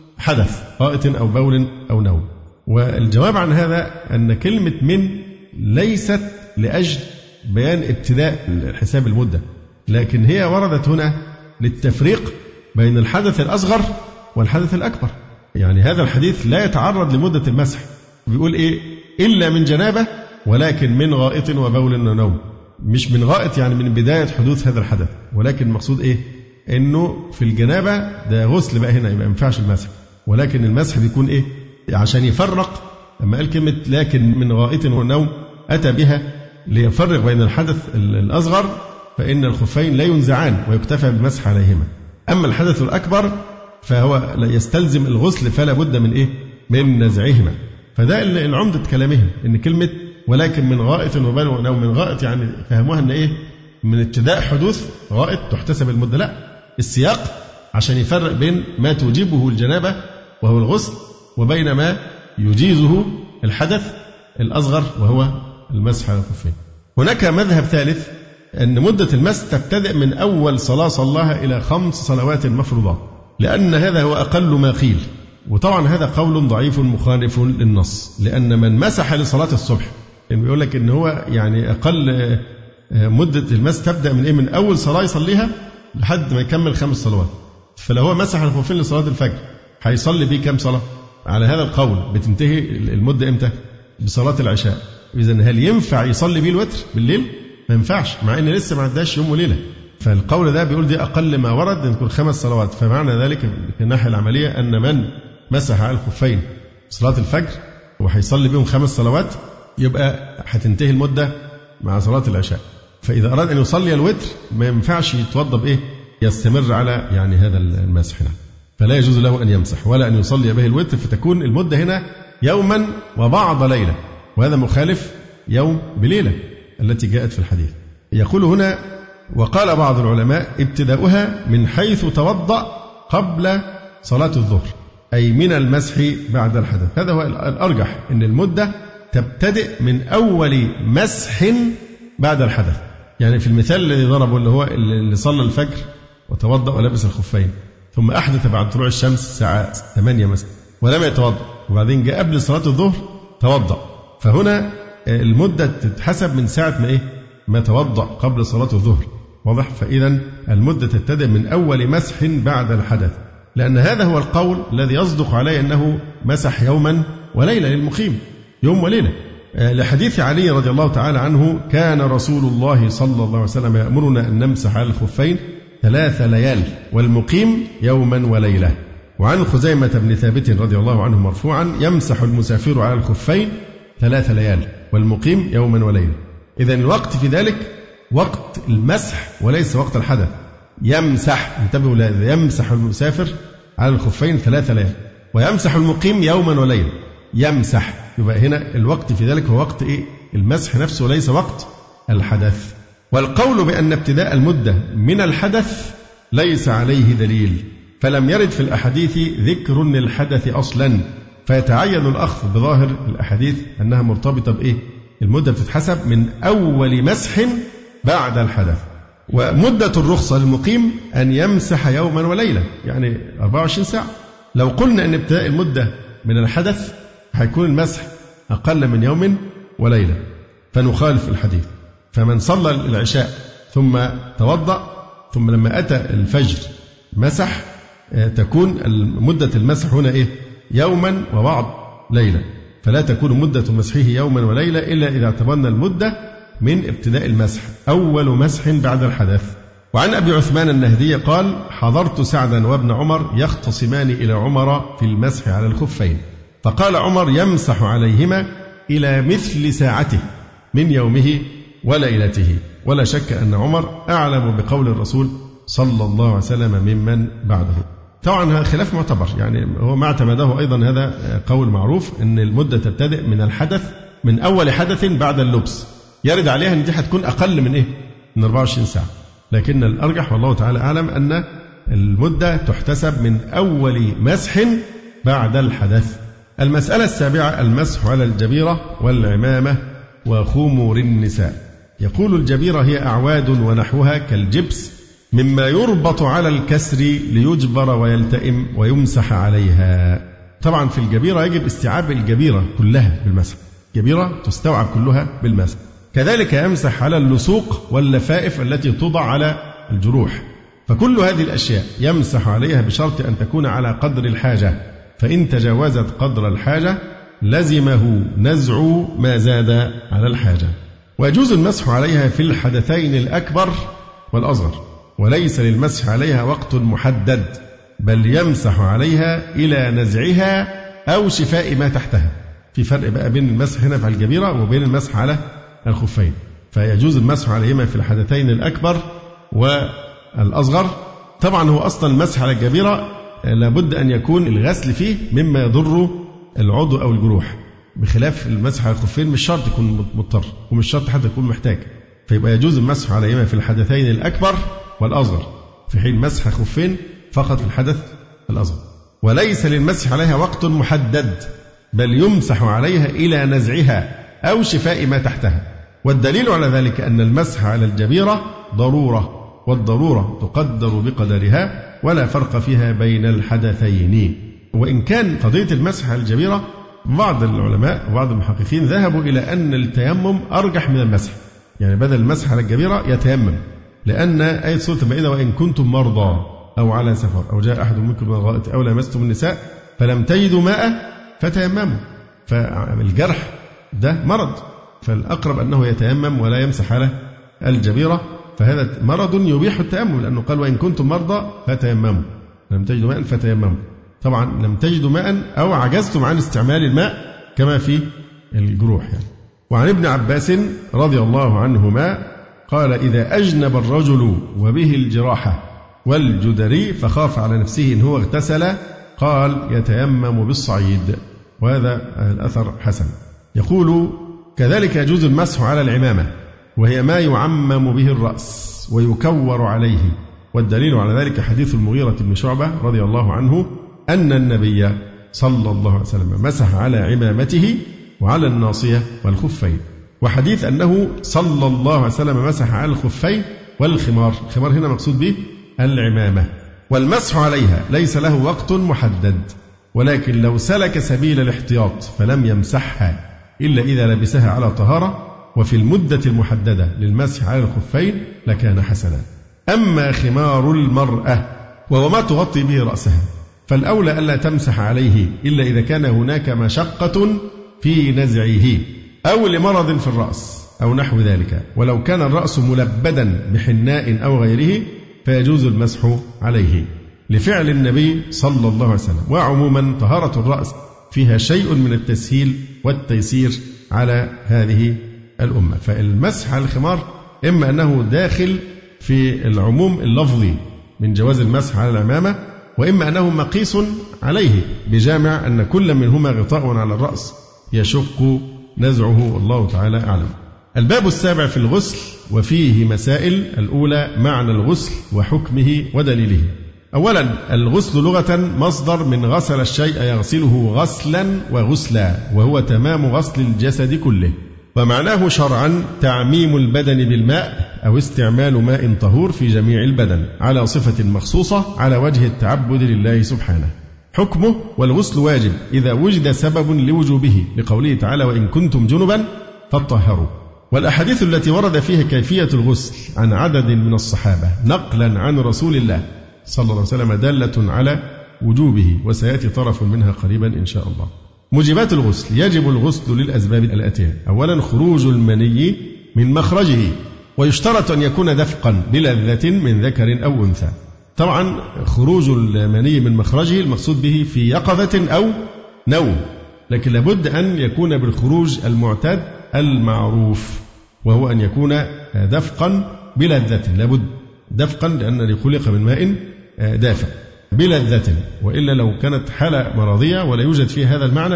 حدث غائط أو بول أو نوم. والجواب عن هذا أن كلمة من ليست لأجل بيان ابتداء حساب المدة، لكن هي وردت هنا للتفريق بين الحدث الأصغر والحدث الأكبر. يعني هذا الحديث لا يتعرض لمدة المسح، بيقول إيه؟ إلا من جنابة ولكن من غائط وبول ونوم. مش من غائط يعني من بداية حدوث هذا الحدث، ولكن المقصود إيه؟ إنه في الجنابة ده غسل بقى هنا، يبقى ما ينفعش المسح، ولكن المسح بيكون إيه؟ عشان يفرق. لما قال كلمة لكن من غائط ونوم أتى بها ليفرق بين الحدث الأصغر فإن الخفين لا ينزعان ويكتفى بالمسح عليهما، أما الحدث الأكبر فهو يستلزم الغسل فلا بد من إيه؟ من نزعهما. فده العمدة كلامهم إن كلمة ولكن من غائط وبول ونوم، من غائط يعني فهموها إن إيه؟ من ابتداء حدوث غائط تحتسب المدة. لا، السياق عشان يفرق بين ما توجبه الجنابة وهو الغسل وبين ما يجيزه الحدث الأصغر وهو المسح على الخفين. هناك مذهب ثالث أن مدة المسح تبتدئ من أول صلاة صلاها إلى خمس صلوات مفروضات، لأن هذا هو أقل ما قيل. وطبعا هذا قول ضعيف مخالف للنص، لأن من مسح لصلاة الصبح بيقول لك إن هو يعني أقل مدة المسح تبدأ من إيه؟ من أول صلاة يصليها لحد ما يكمل خمس صلوات. فلو هو مسح الخفين لصلاة الفجر هيصلي بيه كم صلاة؟ على هذا القول بتنتهي المدة إمتى؟ بصلاة العشاء. إذن هل ينفع يصلي بيه الوتر بالليل؟ ما ينفعش، مع إن لسه ما عداش يوم وليلة. فالقول ده بيقول دي أقل ما ورد أن تكون خمس صلوات. فمعنى ذلك في الناحية العملية أن من مسح على الخفين صلاة الفجر وهيصلي بهم خمس صلوات يبقى هتنتهي المدة مع صلاة العشاء. فإذا أراد أن يصلي الوتر ما ينفعش يتوضأ بإيه؟ يستمر على يعني هذا المسح هنا، فلا يجوز له أن يمسح ولا أن يصلي به الوتر، فتكون المدة هنا يوما وبعض ليلة، وهذا مخالف يوم بليلة التي جاءت في الحديث. يقول هنا وقال بعض العلماء ابتداؤها من حيث توضأ قبل صلاة الظهر، أي من المسح بعد الحدث. هذا هو الأرجح، أن المدة تبتدئ من أول مسح بعد الحدث. يعني في المثال الذي ضربه اللي هو اللي صلى الفجر وتوضأ ولبس الخفين، ثم أحدث بعد طلوع الشمس الساعة ثمانية مثلا ولم يتوضأ، وبعدين جاء قبل صلاة الظهر توضأ، فهنا المدة تتحسب من ساعة ما إيه ما توضأ قبل صلاة الظهر. واضح؟ فإذا المدة تبتدئ من أول مسح بعد الحدث، لأن هذا هو القول الذي يصدق عليه أنه مسح يوما وليلة للمقيم، يوم وليلة، لحديث علي رضي الله تعالى عنه: كان رسول الله صلى الله عليه وسلم يأمرنا أن نمسح على الخفين ثلاث ليال والمقيم يوما وليلة. وعن خزيمة بن ثابت رضي الله عنه مرفوعا: يمسح المسافر على الخفين ثلاث ليال والمقيم يوما وليلة. إذن الوقت في ذلك وقت المسح وليس وقت الحدث. يمسح، انتبهوا لهذا، يمسح المسافر على الخفين ثلاث ليال ويمسح المقيم يوما وليلة. يمسح، يبقى هنا الوقت في ذلك هو وقت إيه؟ المسح نفسه وليس وقت الحدث. والقول بأن ابتداء المدة من الحدث ليس عليه دليل، فلم يرد في الأحاديث ذكر للحدث أصلا، فيتعين الأخذ بظاهر الأحاديث أنها مرتبطة بإيه؟ المدة بتتحسب من أول مسح بعد الحدث. ومدة الرخصة للمقيم أن يمسح يوما وليلة، يعني أربعة وعشرين ساعة. لو قلنا أن ابتداء المدة من الحدث هيكون المسح أقل من يوم وليلة فنخالف الحديث. فمن صلى العشاء ثم توضأ ثم لما أتى الفجر مسح، تكون مدة المسح هنا إيه؟ يوما وبعض ليلة، فلا تكون مدة مسحه يوما وليلة إلا إذا اعتبرنا المدة من ابتداء المسح، أول مسح بعد الحدث. وعن أبي عثمان النهدي قال: حضرت سعدا وابن عمر يختصمان إلى عمر في المسح على الخفين، فقال عمر: يمسح عليهما إلى مثل ساعته من يومه وليلته. ولا شك أن عمر أعلم بقول الرسول صلى الله عليه وسلم ممن بعده. طبعا هذا خلاف معتبر، يعني هو ما اعتمده أيضا هذا قول معروف أن المدة تبتدئ من الحدث، من أول حدث بعد اللبس، يرد عليها أن دي هتكون أقل من إيه؟ من أربعة وعشرين ساعة. لكن الأرجح والله تعالى أعلم أن المدة تحتسب من أول مسح بعد الحدث. المسألة السابعة: المسح على الجبيرة والعمامة وخمور النساء. يقول: الجبيرة هي أعواد ونحوها كالجبس مما يربط على الكسر ليجبر ويلتئم ويمسح عليها. طبعا في الجبيرة يجب استيعاب الجبيرة كلها بالمسح، جبيرة تستوعب كلها بالمسح. كذلك يمسح على اللصوق واللفائف التي توضع على الجروح، فكل هذه الأشياء يمسح عليها بشرط أن تكون على قدر الحاجة، فإن تجاوزت قدر الحاجة لزمه نزع ما زاد على الحاجة. ويجوز المسح عليها في الحدثين الأكبر والأصغر، وليس للمسح عليها وقت محدد، بل يمسح عليها إلى نزعها أو شفاء ما تحتها. في فرق بقى بين المسح هنا في الجبيرة وبين المسح على الخفين، فيجوز المسح عليهما في الحدثين الأكبر والأصغر. طبعا هو أصلا المسح على الجبيرة لابد أن يكون الغسل فيه مما يضر العضو أو الجروح، بخلاف المسح على الخفين مش شرط يكون مضطر ومش شرط حتى يكون محتاج، فيبقى يجوز المسح عليهما في الحدثين الأكبر والأصغر، في حين مسح خفين فقط في الحدث الأصغر. وليس للمسح عليها وقت محدد، بل يمسح عليها إلى نزعها أو شفاء ما تحتها. والدليل على ذلك أن المسح على الجبيرة ضرورة، والضرورة تقدر بقدرها ولا فرق فيها بين الحدثين. وإن كان قضية المسح على الجبيرة بعض العلماء وبعض المحققين ذهبوا إلى أن التيمم أرجح من المسح، يعني بدل المسح على الجبيرة يتيمم، لأن آية سورة المائدة: وإن كنتم مرضى أو على سفر أو جاء أحد منكم من الغائط أو لمستم النساء فلم تجدوا ماء فتيمموا. فالجرح ده مرض، فالأقرب أنه يتيمم ولا يمسح على الجبيرة، فهذا مرض يبيح التيمم، لأنه قال: وإن كنتم مرضى فتيمموا، لم تجدوا ماء فتيمموا. طبعا لم تجدوا ماء أو عجزتم عن استعمال الماء كما في الجروح يعني. وعن ابن عباس رضي الله عنهما قال: إذا أجنب الرجل وبه الجراحة والجدري فخاف على نفسه إن هو اغتسل قال: يتيمم بالصعيد. وهذا الأثر حسن. يقول: كذلك يجوز المسح على العمامة، وهي ما يعمم به الرأس ويكور عليه، والدليل على ذلك حديث المغيرة بن شعبة رضي الله عنه أن النبي صلى الله عليه وسلم مسح على عمامته وعلى الناصية والخفين، وحديث أنه صلى الله عليه وسلم مسح على الخفين والخمار. الخمار هنا مقصود به العمامة. والمسح عليها ليس له وقت محدد، ولكن لو سلك سبيل الاحتياط فلم يمسحها إلا إذا لبسها على طهارة وفي المدة المحددة للمسح على الخفين لكان حسنا. أما خمار المرأة وهو ما تغطي به رأسها فالأولى ألا تمسح عليه إلا إذا كان هناك مشقة في نزعه أو لمرض في الرأس أو نحو ذلك، ولو كان الرأس ملبدا بحناء أو غيره فيجوز المسح عليه لفعل النبي صلى الله عليه وسلم. وعموما طهارة الرأس فيها شيء من التسهيل والتيسير على هذه الأمة. فالمسح على الخمار إما أنه داخل في العموم اللفظي من جواز المسح على العمامة، وإما أنه مقيس عليه بجامع أن كل منهما غطاء على الرأس يشق نزعه، والله تعالى أعلم. الباب السابع في الغسل وفيه مسائل. الأولى معنى الغسل وحكمه ودليله. أولا الغسل لغة مصدر من غسل الشيء يغسله غسلا وغسلا، وهو تمام غسل الجسد كله. ومعناه شرعا تعميم البدن بالماء أو استعمال ماء طهور في جميع البدن على صفة مخصوصة على وجه التعبد لله سبحانه. حكمه والغسل واجب إذا وجد سبب لوجوبه لقوله تعالى وإن كنتم جنبا فاطهروا. والأحاديث التي ورد فيها كيفية الغسل عن عدد من الصحابة نقلا عن رسول الله صلى الله عليه وسلم دالة على وجوبه، وسيأتي طرف منها قريبا إن شاء الله. موجبات الغسل: يجب الغسل للأسباب الآتية. أولا خروج المني من مخرجه، ويشترط أن يكون دفقا بلذة من ذكر أو أنثى. طبعا خروج المني من مخرجه المقصود به في يقظة أو نوم، لكن لابد أن يكون بالخروج المعتاد المعروف، وهو أن يكون دفقا بلذة. لابد دفقا لأن خلق من ماء دافئ بلذة، وإلا لو كانت حالة مرضية ولا يوجد فيها هذا المعنى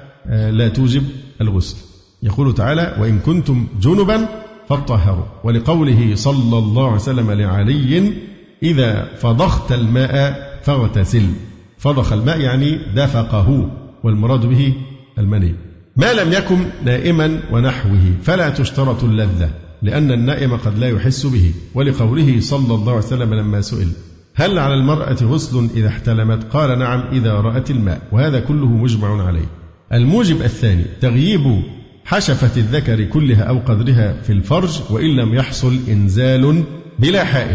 فلا توجب الغسل. يقول تعالى وإن كنتم جنبا فاطهروا، ولقوله صلى الله عليه وسلم لعلي إذا فضخت الماء فاغتسل. فضخ الماء يعني دفقه، والمراد به المني. ما لم يكن نائما ونحوه فلا تشترط اللذة، لأن النائم قد لا يحس به، ولقوله صلى الله عليه وسلم لما سئل هل على المرأة غسل إذا احتلمت؟ قال نعم إذا رأت الماء، وهذا كله مجمع عليه. الموجب الثاني تغييب حشفة الذكر كلها أو قدرها في الفرج وإن لم يحصل إنزال بلا حائل،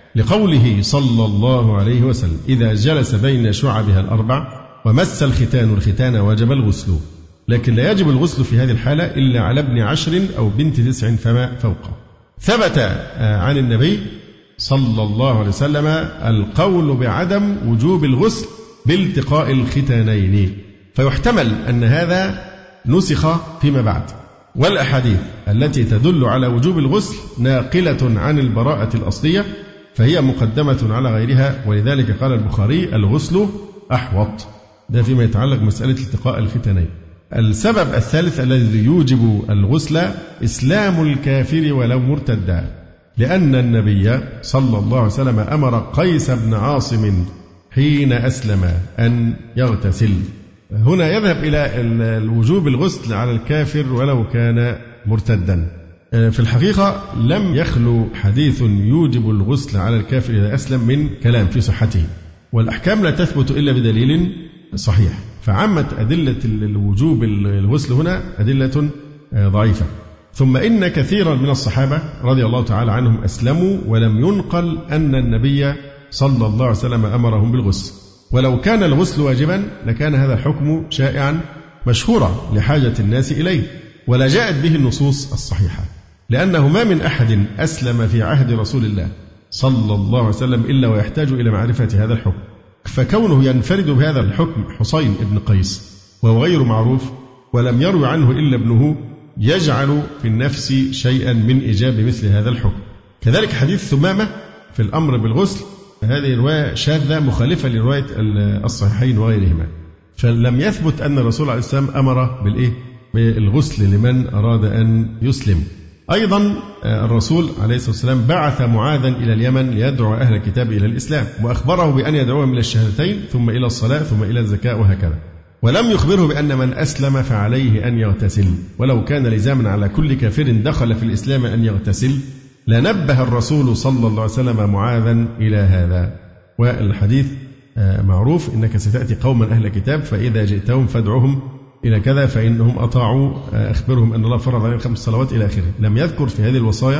لقوله صلى الله عليه وسلم إذا جلس بين شعبها الأربع ومس الختان الختان وجب الغسل. لكن لا يجب الغسل في هذه الحالة إلا على ابن عشر أو بنت تسع فما فوق. ثبت عن النبي صلى الله عليه وسلم القول بعدم وجوب الغسل بالتقاء الختانين، فيحتمل أن هذا نسخ فيما بعد. والأحاديث التي تدل على وجوب الغسل ناقلة عن البراءة الأصلية، فهي مقدمة على غيرها، ولذلك قال البخاري الغسل أحوط. ده فيما يتعلق بمسألة التقاء الختانين. السبب الثالث الذي يوجب الغسل إسلام الكافر ولو مرتدا، لأن النبي صلى الله عليه وسلم أمر قيس بن عاصم حين أسلم أن يغتسل. هنا يذهب إلى الوجوب الغسل على الكافر ولو كان مرتدا. في الحقيقة لم يخلو حديث يوجب الغسل على الكافر إذا أسلم من كلام في صحته، والأحكام لا تثبت إلا بدليل صحيح، فعمت أدلة الوجوب الغسل هنا أدلة ضعيفة. ثم إن كثيرا من الصحابة رضي الله تعالى عنهم أسلموا ولم ينقل أن النبي صلى الله عليه وسلم أمرهم بالغسل، ولو كان الغسل واجبا لكان هذا الحكم شائعا مشهورا لحاجة الناس إليه، ولا جاءت به النصوص الصحيحة، لأنه ما من أحد أسلم في عهد رسول الله صلى الله عليه وسلم إلا ويحتاج إلى معرفة هذا الحكم. فكونه ينفرد بهذا الحكم حسين بن قيس وهو غير معروف ولم يروي عنه إلا ابنه يجعل في النفس شيئا من إيجاب مثل هذا الحكم. كذلك حديث ثمامة في الأمر بالغسل، هذه رواية شاذة مخالفة لرواية الصحيحين وغيرهما، فلم يثبت أن الرسول عليه السلام أمر بالإيه؟ بالغسل لمن أراد أن يسلم. أيضا الرسول عليه الصلاة والسلام بعث معاذا إلى اليمن ليدعو أهل الكتاب إلى الإسلام، وأخبره بأن يدعوهم إلى الشهادتين ثم إلى الصلاة ثم إلى الزكاة وهكذا، ولم يخبره بأن من أسلم فعليه أن يغتسل، ولو كان لزاما على كل كافر دخل في الإسلام أن يغتسل لنبه الرسول صلى الله عليه وسلم معاذا إلى هذا. والحديث معروف: إنك ستأتي قوما أهل كتاب فإذا جئتهم فادعوهم إلى كذا فإنهم أطاعوا أخبرهم أن الله فرض عليهم خمس صلوات إلى آخره. لم يذكر في هذه الوصايا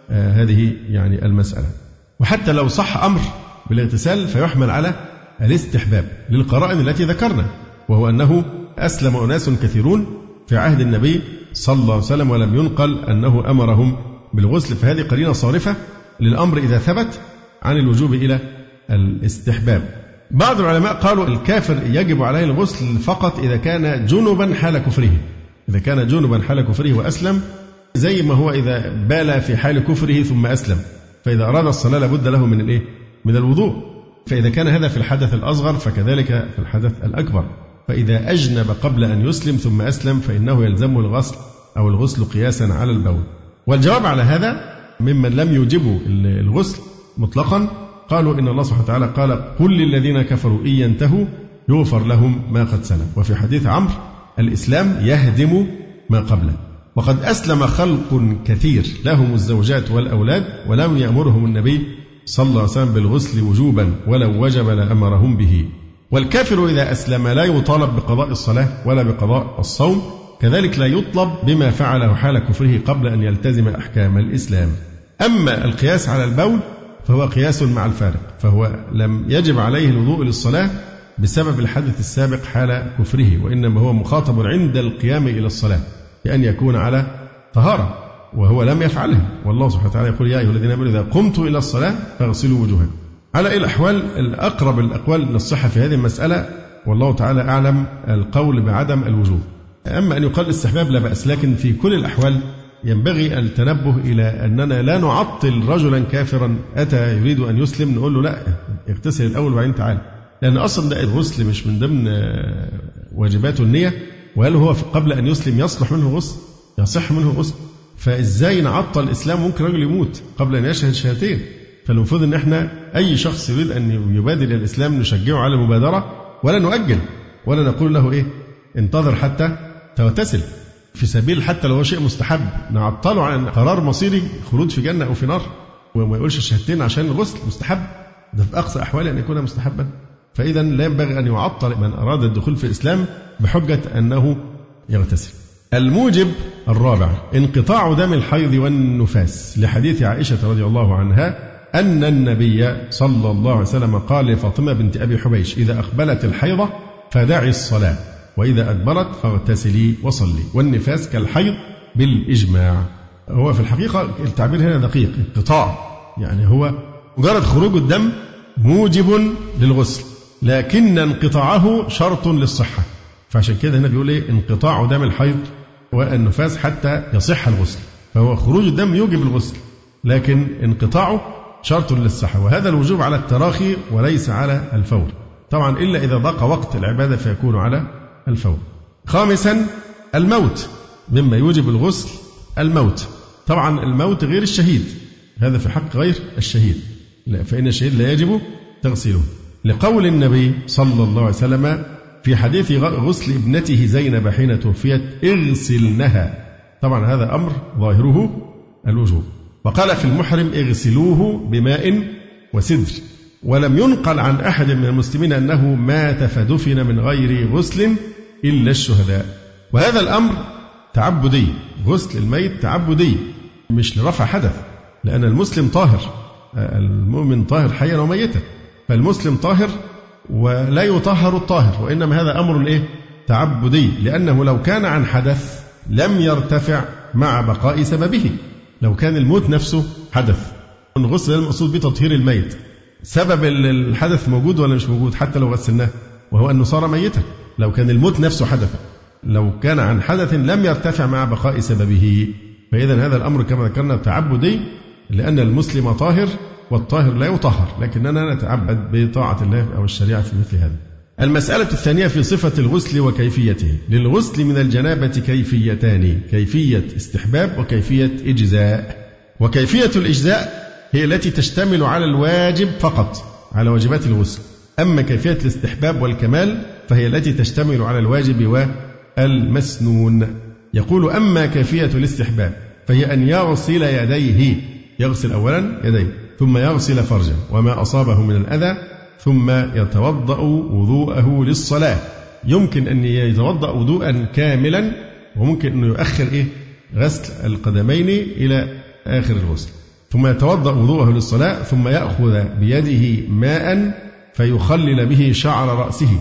هذه يعني المسألة. وحتى لو صح أمر بالاغتسال فيحمل على الاستحباب للقرائن التي ذكرنا، وهو أنه أسلم أناس كثيرون في عهد النبي صلى الله عليه وسلم ولم ينقل أنه أمرهم بالغسل، فهذه قرينة صارفة للأمر إذا ثبت عن الوجوب إلى الاستحباب. بعض العلماء قالوا الكافر يجب عليه الغسل فقط إذا كان جنبا حال كفره، إذا كان جنبا حال كفره وأسلم، زي ما هو إذا بال في حال كفره ثم أسلم، فإذا أراد الصلاة لابد له من الإيه؟ من الوضوء. فإذا كان هذا في الحدث الأصغر فكذلك في الحدث الأكبر. فإذا أجنب قبل أن يسلم ثم أسلم فإنه يلزمه الغسل أو الغسل قياسا على البول. والجواب على هذا ممن لم يوجبوا الغسل مطلقا قالوا إن الله سبحانه وتعالى قال: قل للذين كفروا إن ينتهوا يغفر لهم ما قد سلف. وفي حديث عمرو: الإسلام يهدم ما قبله. وقد أسلم خلق كثير لهم الزوجات والأولاد ولم يأمرهم النبي صلى الله عليه وسلم بالغسل وجوبا، ولو وجب لأمرهم به. والكافر إذا أسلم لا يطالب بقضاء الصلاة ولا بقضاء الصوم، كذلك لا يطلب بما فعله حال كفره قبل أن يلتزم أحكام الإسلام. أما القياس على البول فهو قياس مع الفارق، فهو لم يجب عليه الوضوء للصلاة بسبب الحدث السابق حال كفره، وإنما هو مخاطب عند القيام إلى الصلاة بأن يكون على طهارة، وهو لم يفعله. والله سبحانه وتعالى يقول: يا أيها الذين آمنوا إذا قمتم إلى الصلاة فاغسلوا وجوهكم. على أي الأحوال الأقرب الأقوال للصحة في هذه المسألة والله تعالى أعلم القول بعدم الوجوب. أما أن يقال استحباب لا بأس، لكن في كل الأحوال ينبغي التنبه إلى أننا لا نعطل رجلا كافرا أتى يريد أن يسلم نقول له لا اغتسل الأول وبعدين تعال، لأن أصلا ده الغسل مش من ضمن واجبات النية، وهل هو قبل أن يسلم يصلح منه غسل؟ يصح منه غسل؟ فإزاي نعطل الإسلام؟ ممكن رجل يموت قبل أن يشهد شهادتين. فالمفروض أن احنا أي شخص يريد أن يبادر إلى الإسلام نشجعه على المبادرة ولا نؤجل ولا نقول له إيه انتظر حتى تغتسل، في سبيل حتى لو هو شيء مستحب نعطله عن قرار مصيري خلود في جنة أو في نار، وما يقولش الشهادتين عشان الغسل مستحب، ده في أقصى أحوال أن يكون مستحبا. فإذا لا ينبغي أن يعطل من أراد الدخول في الإسلام بحجة أنه يغتسل. الموجب الرابع انقطاع دم الحيض والنفاس، لحديث عائشة رضي الله عنها أن النبي صلى الله عليه وسلم قال لفاطمة بنت أبي حبيش: إذا أقبلت الحيضة فدعي الصلاة، وإذا أدبرت فاغتسلي وصلي. والنفاس كالحيض بالإجماع. هو في الحقيقة التعبير هنا دقيق، انقطاع يعني هو مجرد خروج الدم موجب للغسل، لكن انقطاعه شرط للصحة. فعشان كده هنا بيقول إيه انقطاع دم الحيض والنفاس حتى يصح الغسل، فهو خروج الدم يوجب الغسل لكن انقطاعه شرط للصحة، وهذا الوجوب على التراخي وليس على الفور، طبعا إلا إذا ضاق وقت العبادة فيكون على الفور. خامسا الموت، مما يوجب الغسل الموت. طبعا الموت غير الشهيد، هذا في حق غير الشهيد، لا فإن الشهيد لا يجب تغسيله، لقول النبي صلى الله عليه وسلم في حديث غسل ابنته زينب حين توفيت: اغسلنها. طبعا هذا أمر ظاهره الوجوب. وقال في المحرم: اغسلوه بماء وسدر. ولم ينقل عن أحد من المسلمين أنه مات فدفن من غير غسل إلا الشهداء. وهذا الأمر تعبدي، غسل الميت تعبدي مش لرفع حدث، لأن المسلم طاهر، المؤمن طاهر حيا وميتا، فالمسلم طاهر ولا يطهر الطاهر، وإنما هذا أمر إيه؟ تعبدي، لأنه لو كان عن حدث لم يرتفع مع بقاء سببه. لو كان الموت نفسه حدث، الغسل المقصود بتطهير الميت، سبب الحدث موجود ولا مش موجود حتى لو غسلناه، وهو أنه صار ميتا. لو كان الموت نفسه حدث، لو كان عن حدث لم يرتفع مع بقاء سببه، فإذا هذا الأمر كما ذكرنا تعبدي، لأن المسلم طاهر والطاهر لا يطهر، لكننا نتعبد بطاعة الله أو الشريعة في مثل هذا. المسألة الثانية في صفة الغسل وكيفيته. للغسل من الجنابة كيفيتان، كيفية استحباب وكيفية إجزاء. وكيفية الإجزاء هي التي تشتمل على الواجب فقط، على واجبات الغسل. أما كيفية الاستحباب والكمال فهي التي تشتمل على الواجب والمسنون. يقول: أما كيفية الاستحباب فهي أن يغسل يديه، يغسل أولا يديه ثم يغسل فرجه وما أصابه من الأذى، ثم يتوضأ وضوءه للصلاة. يمكن أن يتوضأ وضوءا كاملا، وممكن أن يؤخر إيه؟ غسل القدمين إلى آخر الغسل، ثم يتوضأ وضوءه للصلاة، ثم يأخذ بيده ماء فيخلل به شعر رأسه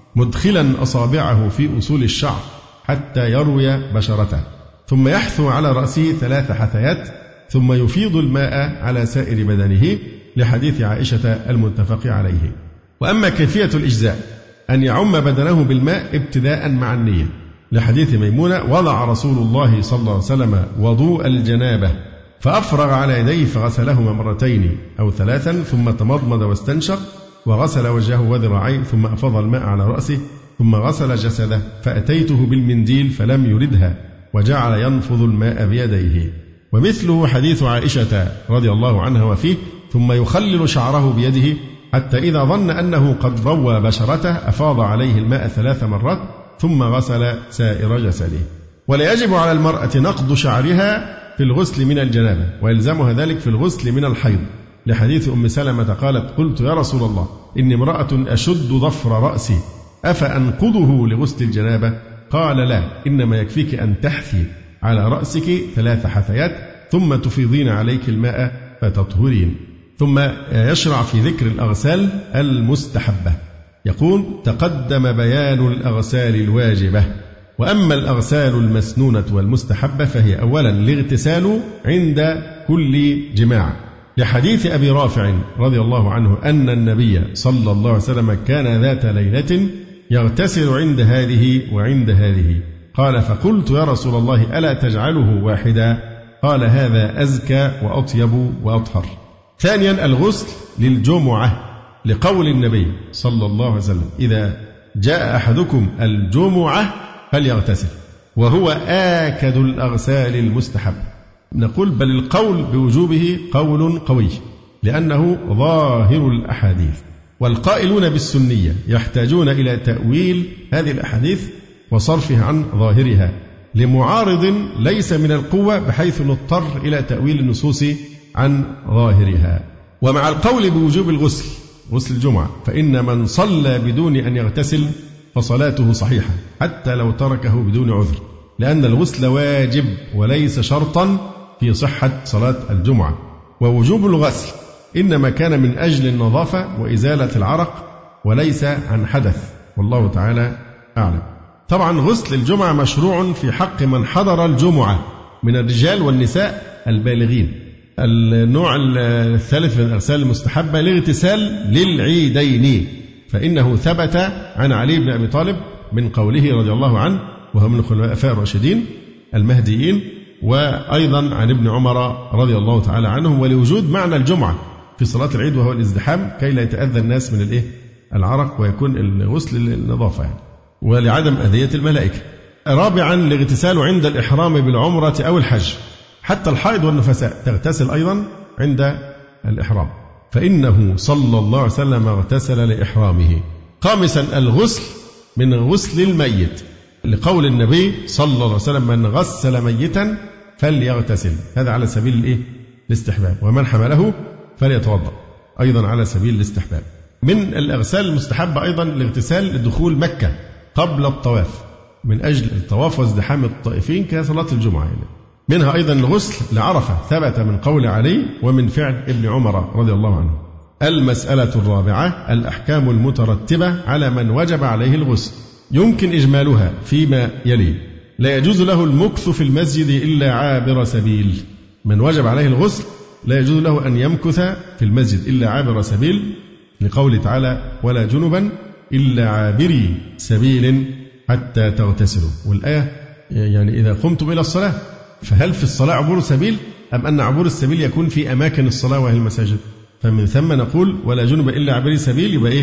مدخلا أصابعه في أصول الشعر حتى يروي بشرته، ثم يحثو على رأسه ثلاث حثيات، ثم يفيض الماء على سائر بدنه، لحديث عائشة المتفق عليه. وأما كيفية الإجزاء أن يعم بدنه بالماء ابتداء مع النية، لحديث ميمونة: وضع رسول الله صلى الله عليه وسلم وضوء الجنابة فأفرغ على يديه فغسلهما مرتين أو ثلاثا، ثم تمضمض واستنشق وغسل وجهه وذراعيه، ثم أفاض الماء على رأسه، ثم غسل جسده، فأتيته بالمنديل فلم يردها وجعل ينفض الماء بيديه. ومثله حديث عائشة رضي الله عنها وفيه: ثم يخلل شعره بيده حتى إذا ظن أنه قد روى بشرته أفاض عليه الماء ثلاث مرات ثم غسل سائر جسده. ولا يجب على المرأة نقض شعرها في الغسل من الجنابة، ويلزمها ذلك في الغسل من الحيض، لحديث أم سلمة قالت: قلت يا رسول الله إني امرأة أشد ضفر رأسي أفأنقضه لغسل الجنابة؟ قال: لا، إنما يكفيك أن تحثي على رأسك ثلاث حثيات ثم تفيضين عليك الماء فتطهرين. ثم يشرع في ذكر الأغسال المستحبة. يقول: تقدم بيان الأغسال الواجبة. وأما الأغسال المسنونة والمستحبة فهي أولا الاغتسال عند كل جماع، لحديث أبي رافع رضي الله عنه أن النبي صلى الله عليه وسلم كان ذات ليلة يغتسل عند هذه وعند هذه، قال: فقلت يا رسول الله ألا تجعله واحدا؟ قال: هذا أزكى وأطيب وأطهر. ثانيا الغسل للجمعة، لقول النبي صلى الله عليه وسلم: إذا جاء أحدكم الجمعة فليغتسل، وهو آكد الأغسال المستحب. نقول: بل القول بوجوبه قول قوي لأنه ظاهر الأحاديث، والقائلون بالسنية يحتاجون إلى تأويل هذه الأحاديث وصرفها عن ظاهرها لمعارض ليس من القوة بحيث نضطر إلى تأويل النصوص عن ظاهرها. ومع القول بوجوب الغسل، غسل الجمعة، فإن من صلى بدون أن يغتسل فصلاته صحيحة حتى لو تركه بدون عذر، لأن الغسل واجب وليس شرطا في صحة صلاة الجمعة. ووجوب الغسل إنما كان من أجل النظافة وإزالة العرق وليس عن حدث، والله تعالى أعلم. طبعا غسل الجمعة مشروع في حق من حضر الجمعة من الرجال والنساء البالغين. النوع الثالث من الأغسال المستحبة الاغتسال للعيدين، فإنه ثبت عن علي بن أبي طالب من قوله رضي الله عنه، وهو من الخلفاء الراشدين المهديين، وأيضا عن ابن عمر رضي الله تعالى عنهم، ولوجود معنى الجمعة في صلاة العيد وهو الازدحام كي لا يتأذى الناس من الإيه؟ العرق، ويكون الغسل للنظافة يعني، ولعدم أذية الملائكة. رابعا الاغتسال عند الإحرام بالعمرة أو الحج، حتى الحائض والنفساء تغتسل أيضا عند الإحرام، فإنه صلى الله عليه وسلم اغتسل لإحرامه. خامسا الغسل من غسل الميت، لقول النبي صلى الله عليه وسلم: من غسل ميتا فليغتسل، هذا على سبيل الإيه؟ الاستحباب، ومن حمله فليتوضأ، أيضا على سبيل الاستحباب. من الأغسال المستحبة أيضا الاغتسال لدخول مكة قبل الطواف، من أجل الطواف وازدحام الطائفين كصلاة الجمعة يعني. منها أيضا الغسل لعرفة، ثبت من قول علي ومن فعل ابن عمر رضي الله عنه. المسألة الرابعة الأحكام المترتبة على من وجب عليه الغسل، يمكن إجمالها فيما يلي: لا يجوز له المكث في المسجد إلا عابر سبيل، من وجب عليه الغسل لا يجوز له أن يمكث في المسجد إلا عابر سبيل، لقول تعالى: ولا جنبا إلا عابري سبيل حتى تغتسلوا. والآية يعني إذا قمتم إلى الصلاة، فهل في الصلاة عبور سبيل أم أن عبور السبيل يكون في أماكن الصلاة وهي المساجد؟ فمن ثم نقول ولا جنب إلا عابري سبيل، يبقى إيه؟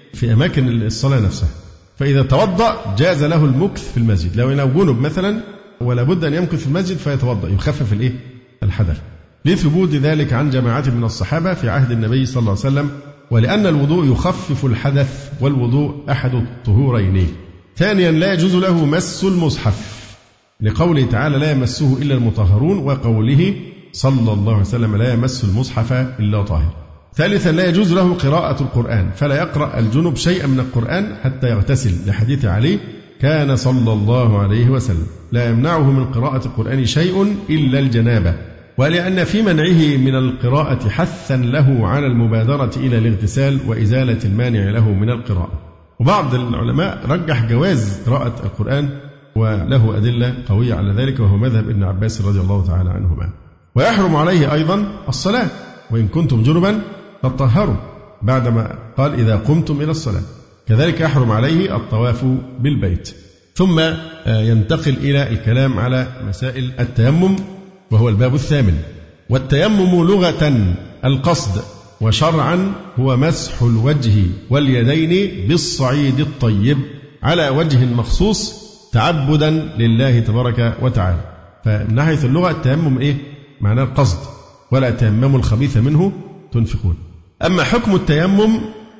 في أماكن الصلاة نفسها. فإذا توضأ جاز له المكث في المسجد، لو لو جنب مثلا ولا بد أن يمكث في المسجد فيتوضأ يخفف الإيه؟ الحدث، لثبوت ذلك عن جماعة من الصحابة في عهد النبي صلى الله عليه وسلم، ولأن الوضوء يخفف الحدث والوضوء أحد الطهورين. ثانيا لا يجوز له مس المصحف لقوله تعالى لا يمسه إلا المطهرون، وقوله صلى الله عليه وسلم لا يمس المصحف إلا طاهر. ثالثا لا يجوز له قراءة القرآن، فلا يقرأ الجنب شيئا من القرآن حتى يغتسل، لحديث علي كان صلى الله عليه وسلم لا يمنعه من قراءة القرآن شيء إلا الجنابة، ولأن في منعه من القراءة حثا له على المبادرة إلى الاغتسال وإزالة المانع له من القراءة. وبعض العلماء رجح جواز قراءة القرآن وله أدلة قوية على ذلك، وهو مذهب ابن عباس رضي الله تعالى عنهما. ويحرم عليه أيضا الصلاة وإن كنتم جنبا فطهروا، بعدما قال إذا قمتم إلى الصلاة. كذلك يحرم عليه الطواف بالبيت. ثم ينتقل إلى الكلام على مسائل التيمم، وهو الباب الثامن. والتيمم لغة القصد، وشرعا هو مسح الوجه واليدين بالصعيد الطيب على وجه مخصوص تعبدا لله تبارك وتعالى. فمن ناحية اللغة التيمم إيه؟ معناه القصد، ولا تيمموا الخبيث منه تنفقون. أما حكم التيمم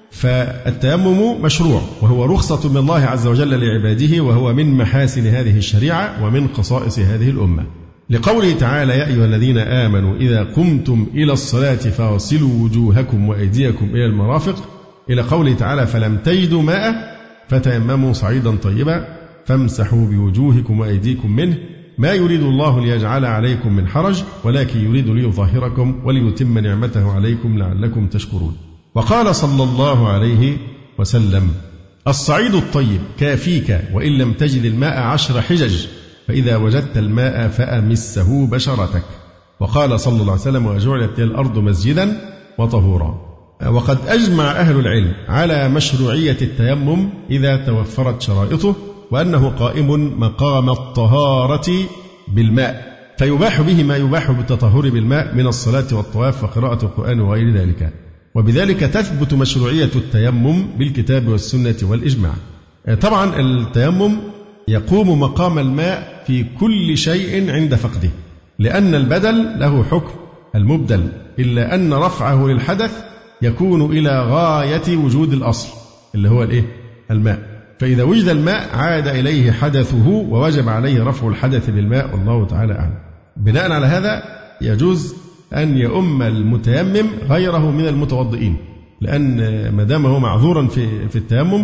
فالتيمم مشروع، وهو رخصة من الله عز وجل لعباده، وهو من محاسن هذه الشريعة ومن خصائص هذه الأمة، لقوله تعالى يا أيها الذين آمنوا إذا قمتم إلى الصلاة فاغسلوا وجوهكم وأيديكم إلى المرافق، إلى قوله تعالى فلم تجدوا ماء فتيمموا صعيدا طيبا فامسحوا بوجوهكم وأيديكم منه ما يريد الله ليجعل عليكم من حرج ولكن يريد ليظاهركم وليتم نعمته عليكم لعلكم تشكرون. وقال صلى الله عليه وسلم الصعيد الطيب كافيك وإن لم تجد الماء عشر حجج، فإذا وجدت الماء فأمسه بشرتك. وقال صلى الله عليه وسلم وجعلت الأرض مسجدا وطهورا. وقد أجمع أهل العلم على مشروعية التيمم إذا توفرت شرائطه، وأنه قائم مقام الطهارة بالماء، فيباح به ما يباح بالتطهر بالماء من الصلاة والطواف وقراءة القرآن وغير ذلك. وبذلك تثبت مشروعية التيمم بالكتاب والسنة والإجماع. طبعا التيمم يقوم مقام الماء في كل شيء عند فقده، لأن البدل له حكم المبدل، إلا أن رفعه للحدث يكون إلى غاية وجود الأصل اللي هو الإيه؟ الماء. فإذا وجد الماء عاد إليه حدثه ووجب عليه رفع الحدث بالماء، والله تعالى أعلم. بناء على هذا يجوز أن يؤم المتيمم غيره من المتوضئين، لأن ما دام هو معذورا في في التيمم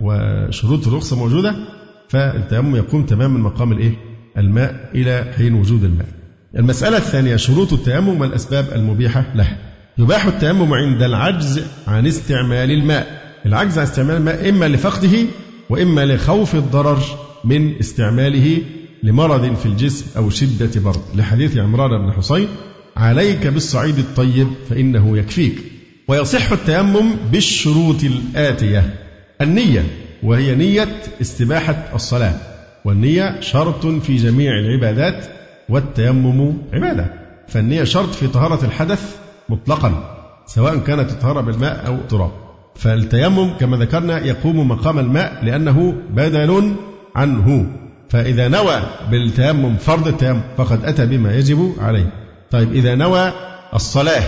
وشروط الرخصة موجودة، فالتيمم يقوم تماما مقام الإيه؟ الماء إلى حين وجود الماء. المسألة الثانية شروط التيمم والأسباب المبيحة له. يباح التيمم عند العجز عن استعمال الماء. العجز عن استعمال الماء إما لفقده وإما لخوف الضرر من استعماله لمرض في الجسم أو شدة برد، لحديث عمران بن حصين عليك بالصعيد الطيب فإنه يكفيك. ويصح التيمم بالشروط الآتية: النية، وهي نية استباحة الصلاة، والنية شرط في جميع العبادات، والتيمم عبادة، فالنية شرط في طهارة الحدث مطلقا سواء كانت الطهارة بالماء أو تراب. فالتيمم كما ذكرنا يقوم مقام الماء لأنه بدل عنه، فإذا نوى بالتيمم فرض التيمم فقد أتى بما يجب عليه. طيب إذا نوى الصلاة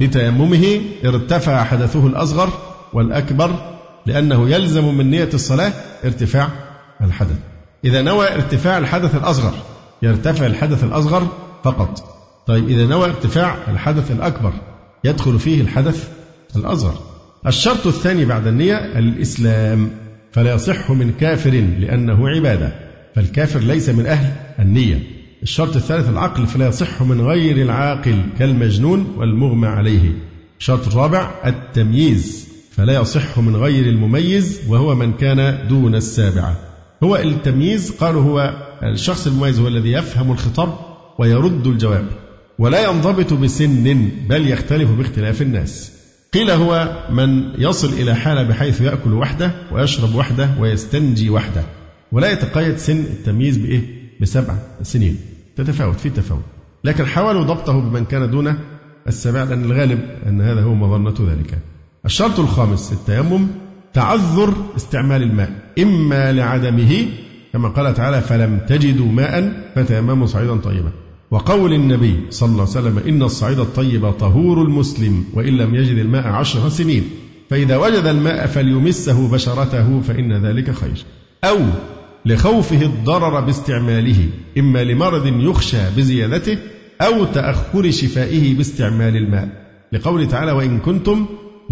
بتيممه ارتفع حدثه الأصغر والأكبر، لأنه يلزم من نية الصلاة ارتفاع الحدث. إذا نوى ارتفاع الحدث الأصغر يرتفع الحدث الأصغر فقط. طيب إذا نوى ارتفاع الحدث الأكبر يدخل فيه الحدث الأصغر. الشرط الثاني بعد النية الإسلام، فلا يصح من كافر لأنه عبادة، فالكافر ليس من أهل النية. الشرط الثالث العقل، فلا يصح من غير العاقل كالمجنون والمغمى عليه. الشرط الرابع التمييز، فلا يصح من غير المميز وهو من كان دون السابعة. هو التمييز قالوا هو الشخص المميز هو الذي يفهم الخطاب ويرد الجواب، ولا ينضبط بسن بل يختلف باختلاف الناس. قيل هو من يصل إلى حالة بحيث يأكل وحده ويشرب وحده ويستنجي وحده، ولا يتقيد سن التمييز بإيه؟ بسبع سنين، تتفاوت في تفاوت، لكن حاولوا ضبطه بمن كان دون السبع، لأن الغالب أن هذا هو مظنة ذلك. الشرط الخامس التيمم تعذر استعمال الماء، إما لعدمه كما قال تعالى فلم تجدوا ماء فتيمموا صعيدا طيبا، وقول النبي صلى الله عليه وسلم إن الصعيد الطيب طهور المسلم وإن لم يجد الماء عشر سنين فإذا وجد الماء فليمسه بشرته فإن ذلك خير، أو لخوفه الضرر باستعماله، إما لمرض يخشى بزيادته أو تأخر شفائه باستعمال الماء، لقوله تعالى وإن كنتم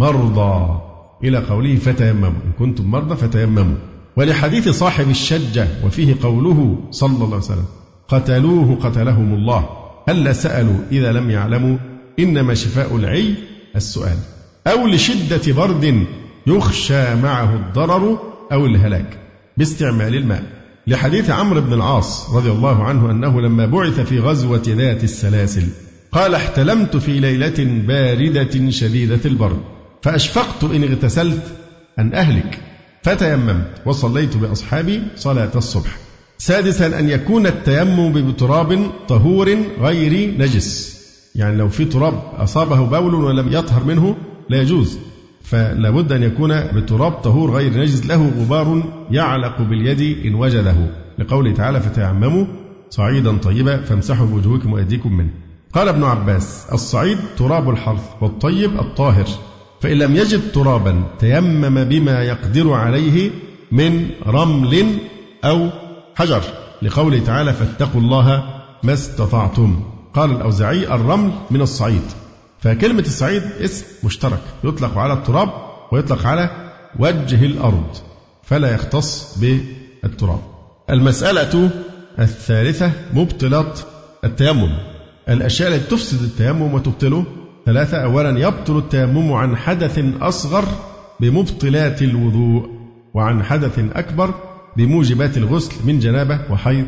مرضى إلى قوله فتيمموا، إن كنتم مرضى فتيمموا، ولحديث صاحب الشجة وفيه قوله صلى الله عليه وسلم قتلوه قتلهم الله هل سألوا إذا لم يعلموا إنما شفاء العي السؤال، أو لشدة برد يخشى معه الضرر أو الهلاك باستعمال الماء، لحديث عمرو بن العاص رضي الله عنه أنه لما بعث في غزوة ذات السلاسل قال احتلمت في ليلة باردة شديدة البرد فأشفقت إن اغتسلت أن أهلك فتيممت وصليت بأصحابي صلاة الصبح. سادسا أن يكون التيمم بتراب طهور غير نجس، يعني لو في تراب أصابه بول ولم يطهر منه لا يجوز، فلا بد أن يكون بتراب طهور غير نجس له غبار يعلق باليد إن وجده، لقوله تعالى فتيمموا صعيدا طيبا فامسحوا بوجوهكم وأيديكم منه. قال ابن عباس الصعيد تراب الحرث والطيب الطاهر، فإن لم يجد ترابا تيمم بما يقدر عليه من رمل أو حجر، لقوله تعالى فاتقوا الله ما استطعتم. قال الأوزاعي الرمل من الصعيد، فكلمة الصعيد اسم مشترك يطلق على التراب ويطلق على وجه الأرض فلا يختص بالتراب. المسألة الثالثة مبطلات التيمم، الأشياء التي تفسد التيمم وتبطله ثلاثة. أولا يبطل التيمم عن حدث أصغر بمبطلات الوضوء، وعن حدث أكبر بموجبات الغسل من جنابة وحيض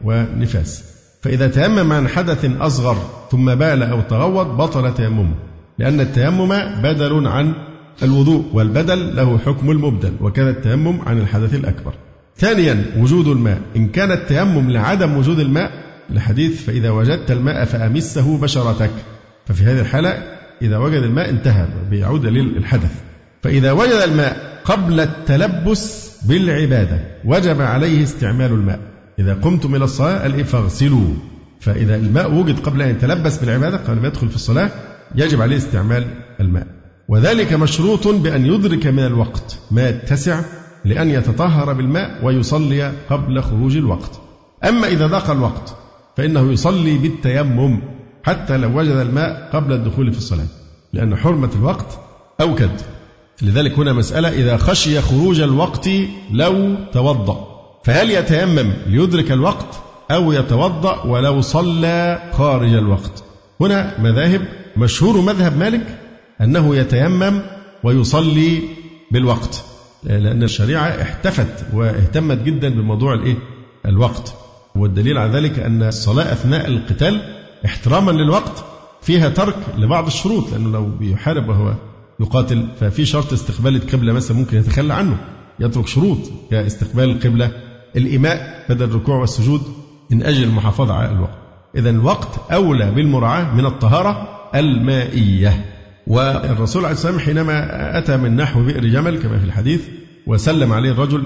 ونفاس. فإذا تيمم عن حدث أصغر ثم بال أو تغوط بطل تيممه، لأن التيمم بدل عن الوضوء والبدل له حكم المبدل، وكذا التيمم عن الحدث الأكبر. ثانيا وجود الماء، إن كان التيمم لعدم وجود الماء الحديث فإذا وجدت الماء فأمسه بشرتك، ففي هذه الحالة إذا وجد الماء انتهى بيعود للحدث. فإذا وجد الماء قبل التلبس بالعبادة وجب عليه استعمال الماء، إذا قمتم إلى الصلاة قال فاغسلوا، فإذا الماء وجد قبل أن يتلبس بالعبادة قبل ما يدخل في الصلاة يجب عليه استعمال الماء، وذلك مشروط بأن يدرك من الوقت ما يتسع لأن يتطهر بالماء ويصلي قبل خروج الوقت. أما إذا ضاق الوقت فإنه يصلي بالتيمم حتى لو وجد الماء قبل الدخول في الصلاة، لأن حرمة الوقت أوكد. لذلك هنا مسألة إذا خشي خروج الوقت لو توضأ فهل يتيمم ليدرك الوقت أو يتوضأ ولو صلى خارج الوقت؟ هنا مذاهب، مشهور مذهب مالك أنه يتيمم ويصلي بالوقت، لأن الشريعة احتفت واهتمت جدا بموضوع الإيه؟ الوقت، والدليل على ذلك أن الصلاة أثناء القتال احتراما للوقت فيها ترك لبعض الشروط، لأنه لو بيحارب وهو يقاتل ففي شرط استقبال القبلة مثلا ممكن يتخلى عنه، يترك شروط كاستقبال القبلة، الإيماء بدل الركوع والسجود من أجل المحافظة على الوقت. إذن الوقت أولى بالمراعاة من الطهارة المائية. والرسول عليه السلام حينما أتى من نحو بئر جمل كما في الحديث وسلم عليه الرجل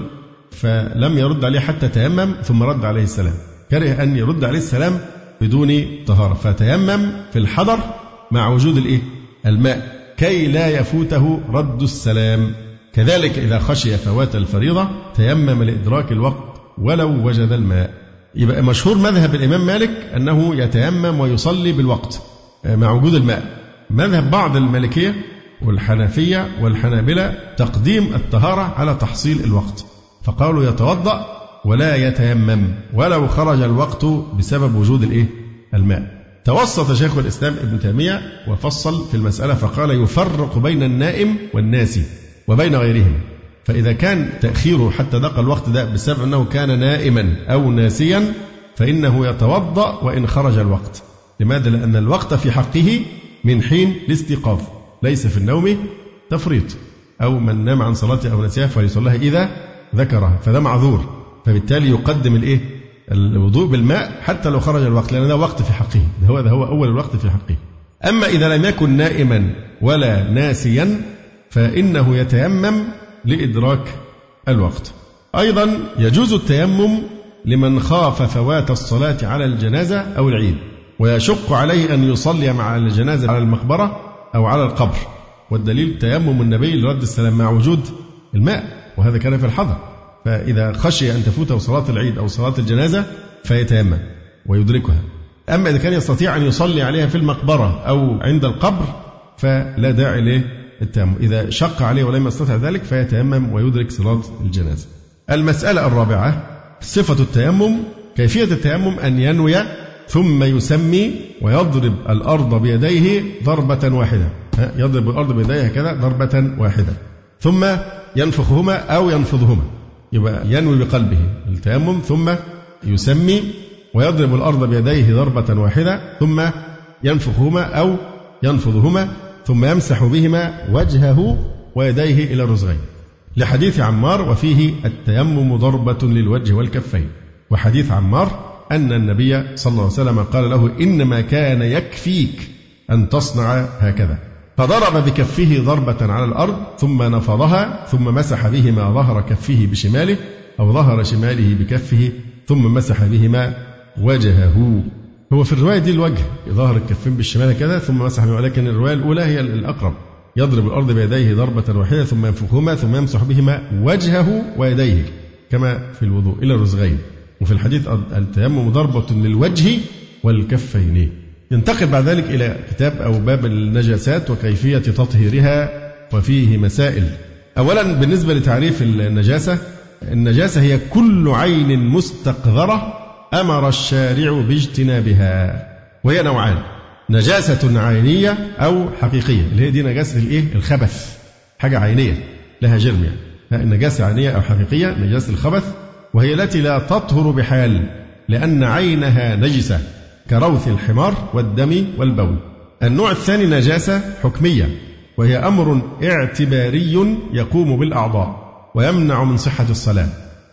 فلم يرد عليه حتى تيمم ثم رد عليه السلام، كره أن يرد عليه السلام بدون طهارة، فتيمم في الحضر مع وجود الإيه؟ الماء كي لا يفوته رد السلام. كذلك إذا خشي فوات الفريضة تيمم لإدراك الوقت ولو وجد الماء. يبقى مشهور مذهب الإمام مالك أنه يتيمم ويصلي بالوقت مع وجود الماء. مذهب بعض المالكية والحنفية والحنابلة تقديم الطهارة على تحصيل الوقت، فقالوا يتوضأ ولا يتيمم ولو خرج الوقت بسبب وجود الإيه؟ الماء. توسط شيخ الإسلام ابن تيمية وفصل في المسألة فقال يفرق بين النائم والناسي وبين غيرهم، فإذا كان تأخيره حتى دق الوقت ده بسبب أنه كان نائما أو ناسيا فإنه يتوضأ وإن خرج الوقت. لماذا؟ لأن الوقت في حقه من حين الاستيقاظ، ليس في النوم تفريط، أو من نام عن صلاته أو نسيها فليصليها إذا ذكرها، فده معذور، فبالتالي يقدم الإيه؟ الوضوء بالماء حتى لو خرج الوقت، لأن ده وقت في حقه، ده هو ده هو أول الوقت في حقه. أما إذا لم يكن نائما ولا ناسيا فإنه يتيمم لإدراك الوقت. أيضا يجوز التيمم لمن خاف فوات الصلاة على الجنازة أو العيد ويشق عليه أن يصلي مع الجنازة على المقبرة أو على القبر، والدليل تيمم النبي لرد السلام مع وجود الماء، وهذا كان في الحضر، فإذا خشي أن تفوته صلاة العيد أو صلاة الجنازة فيتيمم ويدركها. أما إذا كان يستطيع أن يصلي عليها في المقبرة أو عند القبر فلا داعي للتيمم، إذا شق عليه ولم يستطع ذلك فيتيمم ويدرك صلاة الجنازة. المسألة الرابعة صفة التيمم. كيفية التيمم أن ينوي ثم يسمي ويضرب الأرض بيديه ضربة واحدة، يضرب الأرض بيديه هكذا ضربة واحدة، ثم ينفخهما أو ينفضهما، يبقى ينوي بقلبه التيمم ثم يسمي ويضرب الأرض بيديه ضربة واحدة ثم ينفخهما أو ينفضهما ثم يمسح بهما وجهه ويديه إلى الرزغين، لحديث عمار وفيه التيمم ضربة للوجه والكفين. وحديث عمار أن النبي صلى الله عليه وسلم قال له إنما كان يكفيك أن تصنع هكذا، فضرب بكفه ضربة على الأرض ثم نفضها ثم مسح بهما ظهر كفه بشماله أو ظهر شماله بكفه ثم مسح بهما وجهه. هو في الرواية دي الوجه ظهر الكفين بالشمال كذا ثم مسح بهما، لكن الرواية الأولى هي الأقرب، يضرب الأرض بيديه ضربة واحدة ثم ينفخهما ثم يمسح بهما وجهه ويديه كما في الوضوء إلى الرزغين. وفي الحديث التيمم ضربة للوجه والكفين. ينتقل بعد ذلك إلى كتاب أو باب النجاسات وكيفية تطهيرها، وفيه مسائل. أولا بالنسبة لتعريف النجاسة، النجاسة هي كل عين مستقذرة أمر الشارع باجتنابها، وهي نوعان: نجاسة عينية أو حقيقية، اللي هي دي نجاسة الإيه؟ الخبث، حاجة عينية لها جرم يعني. النجاسة عينية أو حقيقية نجاسة الخبث، وهي التي لا تطهر بحال لأن عينها نجسة كروث الحمار والدم والبول. النوع الثاني نجاسة حكمية، وهي أمر اعتباري يقوم بالأعضاء ويمنع من صحة الصلاة،